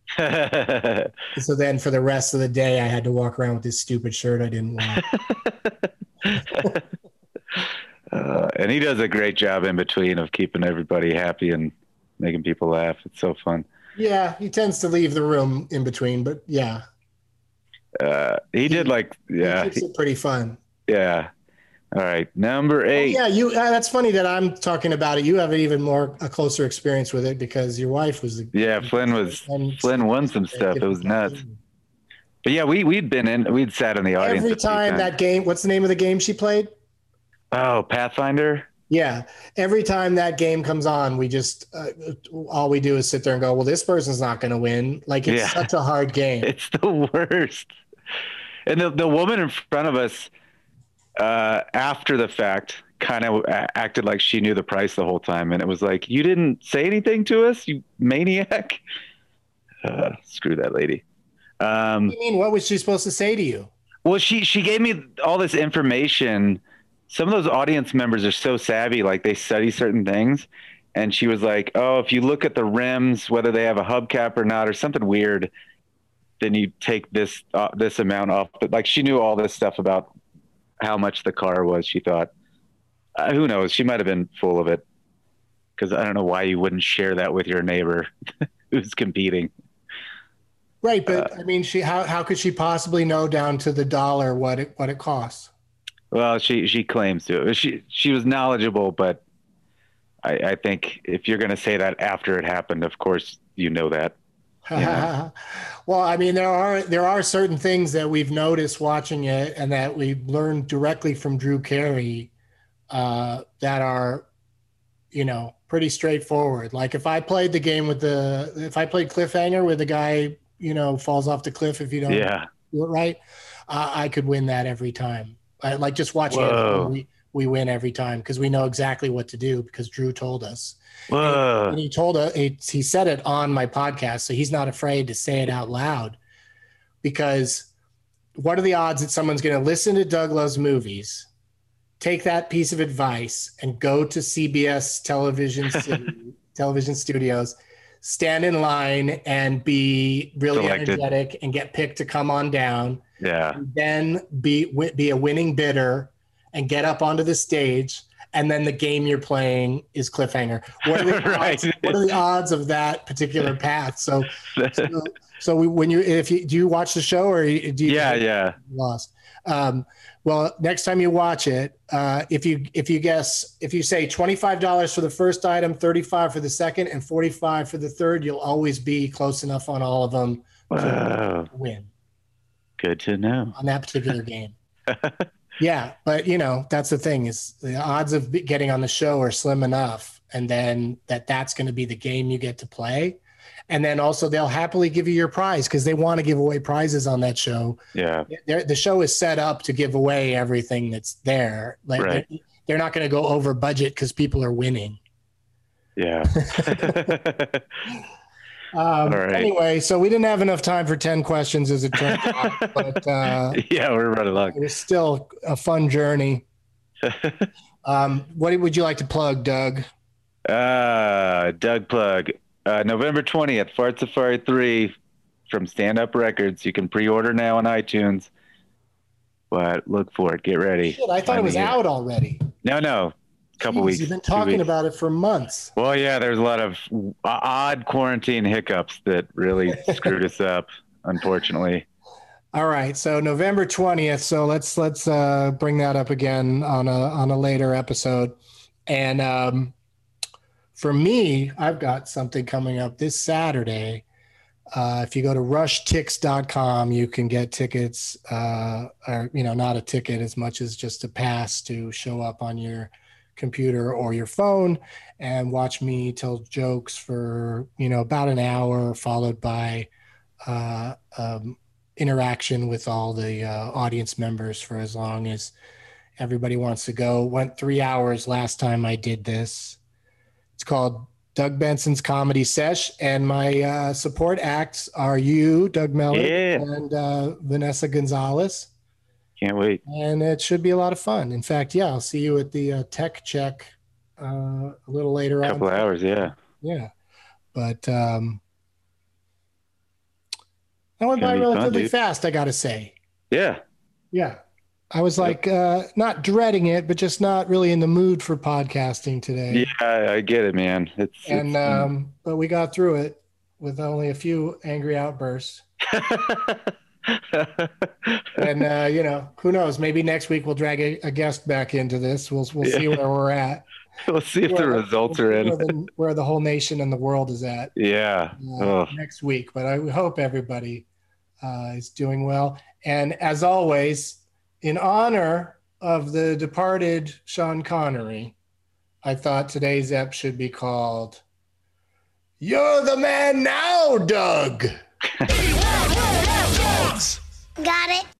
So then for the rest of the day, I had to walk around with this stupid shirt I didn't want. uh, and he does a great job in between of keeping everybody happy and making people laugh. It's so fun. Yeah, he tends to leave the room in between, but yeah. Uh, he, he did like, yeah. He keeps it pretty fun. Yeah. All right, number eight. Oh, yeah, you. Uh, that's funny that I'm talking about it. You have an even more a closer experience with it because your wife was. The, yeah, Flynn was. Flynn won some stuff. It was nuts. But yeah, we we'd been in. We'd sat in the audience every time that game. What's the name of the game she played? Oh, Pathfinder. Yeah, every time that game comes on, we just uh, all we do is sit there and go, "Well, this person's not going to win." Like it's yeah. such a hard game. It's the worst. And the the woman in front of us. Uh, after the fact, kind of acted like she knew the price the whole time, and it was like, you didn't say anything to us, you maniac. Uh, screw that lady. Um, what do you mean? What was she supposed to say to you? Well, she she gave me all this information. Some of those audience members are so savvy, like they study certain things, and she was like, "Oh, if you look at the rims, whether they have a hubcap or not, or something weird, then you take this uh, this amount off." But like, she knew all this stuff about how much the car was. She thought, uh, who knows? She might have been full of it, because I don't know why you wouldn't share that with your neighbor who's competing. Right, but uh, I mean, she how how could she possibly know down to the dollar what it what it costs? Well, she she claims to. She she was knowledgeable, but I, I think if you're going to say that after it happened, of course you know that. Yeah. Well, I mean, there are there are certain things that we've noticed watching it, and that we've learned directly from Drew Carey uh, that are, you know, pretty straightforward. Like if I played the game with the, if I played Cliffhanger where the guy, you know, falls off the cliff if you don't yeah. do it right, uh, I could win that every time. I, like just watching Whoa. it, we we win every time because we know exactly what to do because Drew told us. Whoa. And, and he told us, he, he said it on my podcast, so he's not afraid to say it out loud. Because what are the odds that someone's going to listen to Doug Loves Movies, take that piece of advice, and go to C B S television television studios, stand in line, and be really Selected. energetic and get picked to come on down? Yeah. And then be be a winning bidder and get up onto the stage. And then the game you're playing is Cliffhanger. What are the right. odds, what are the odds of that particular path? So, so, so we, when you, if you, do you watch the show or do you? Yeah, yeah. Lost. Um, well, next time you watch it, uh, if you if you guess, if you say twenty-five dollars for the first item, thirty-five for the second, and forty-five for the third, you'll always be close enough on all of them wow. to win. Good to know. On that particular game. Yeah, but you know, that's the thing is the odds of getting on the show are slim enough, and then that that's going to be the game you get to play. And then also they'll happily give you your prize because they want to give away prizes on that show. Yeah. They're, the show is set up to give away everything that's there. Like right. they're, they're not going to go over budget because people are winning. Yeah. Um, right. Anyway, so we didn't have enough time for ten questions as it turned out, but uh, yeah, we're running long. It was still a fun journey. um, what would you like to plug, Doug? Uh, Doug plug. Uh, November twentieth, Fart Safari three from Stand Up Records. You can pre-order now on iTunes, but look for it. Get ready. Shit, I thought I'm it was here. out already. No, no. Couple Jeez, weeks. You've been talking weeks. about it for months. Well, yeah, there's a lot of odd quarantine hiccups that really screwed us up, unfortunately. All right, so November twentieth. So let's let's uh, bring that up again on a on a later episode. And um, for me, I've got something coming up this Saturday. Uh, if you go to rush tix dot com, you can get tickets, uh, or you know, not a ticket as much as just a pass to show up on your computer or your phone and watch me tell jokes for, you know, about an hour, followed by uh, um, interaction with all the uh, audience members for as long as everybody wants to go. Went three hours last time I did this. It's called Doug Benson's Comedy Sesh, and my uh, support acts are you, Doug Mellor, Yeah. and uh, Vanessa Gonzalez. Can't wait. And it should be a lot of fun. In fact, yeah, I'll see you at the uh, Tech Check uh, a little later A on. couple of hours, yeah. Yeah. But um, that went Gonna by be fun, relatively dude. fast, I got to say. Yeah. Yeah. I was like, uh, not dreading it, but just not really in the mood for podcasting today. Yeah, I, I get it, man. It's, And, it's um, but we got through it with only a few angry outbursts. And, uh, you know, who knows? Maybe next week we'll drag a, a guest back into this. We'll, we'll see Yeah. where we're at. We'll see if the Where- results we'll are see in. Where the, where the whole nation and the world is at. Yeah. uh, Oh, next week. But I hope everybody uh, is doing well. And as always, in honor of the departed Sean Connery, I thought today's ep should be called "You're the Man Now, Doug." Got it.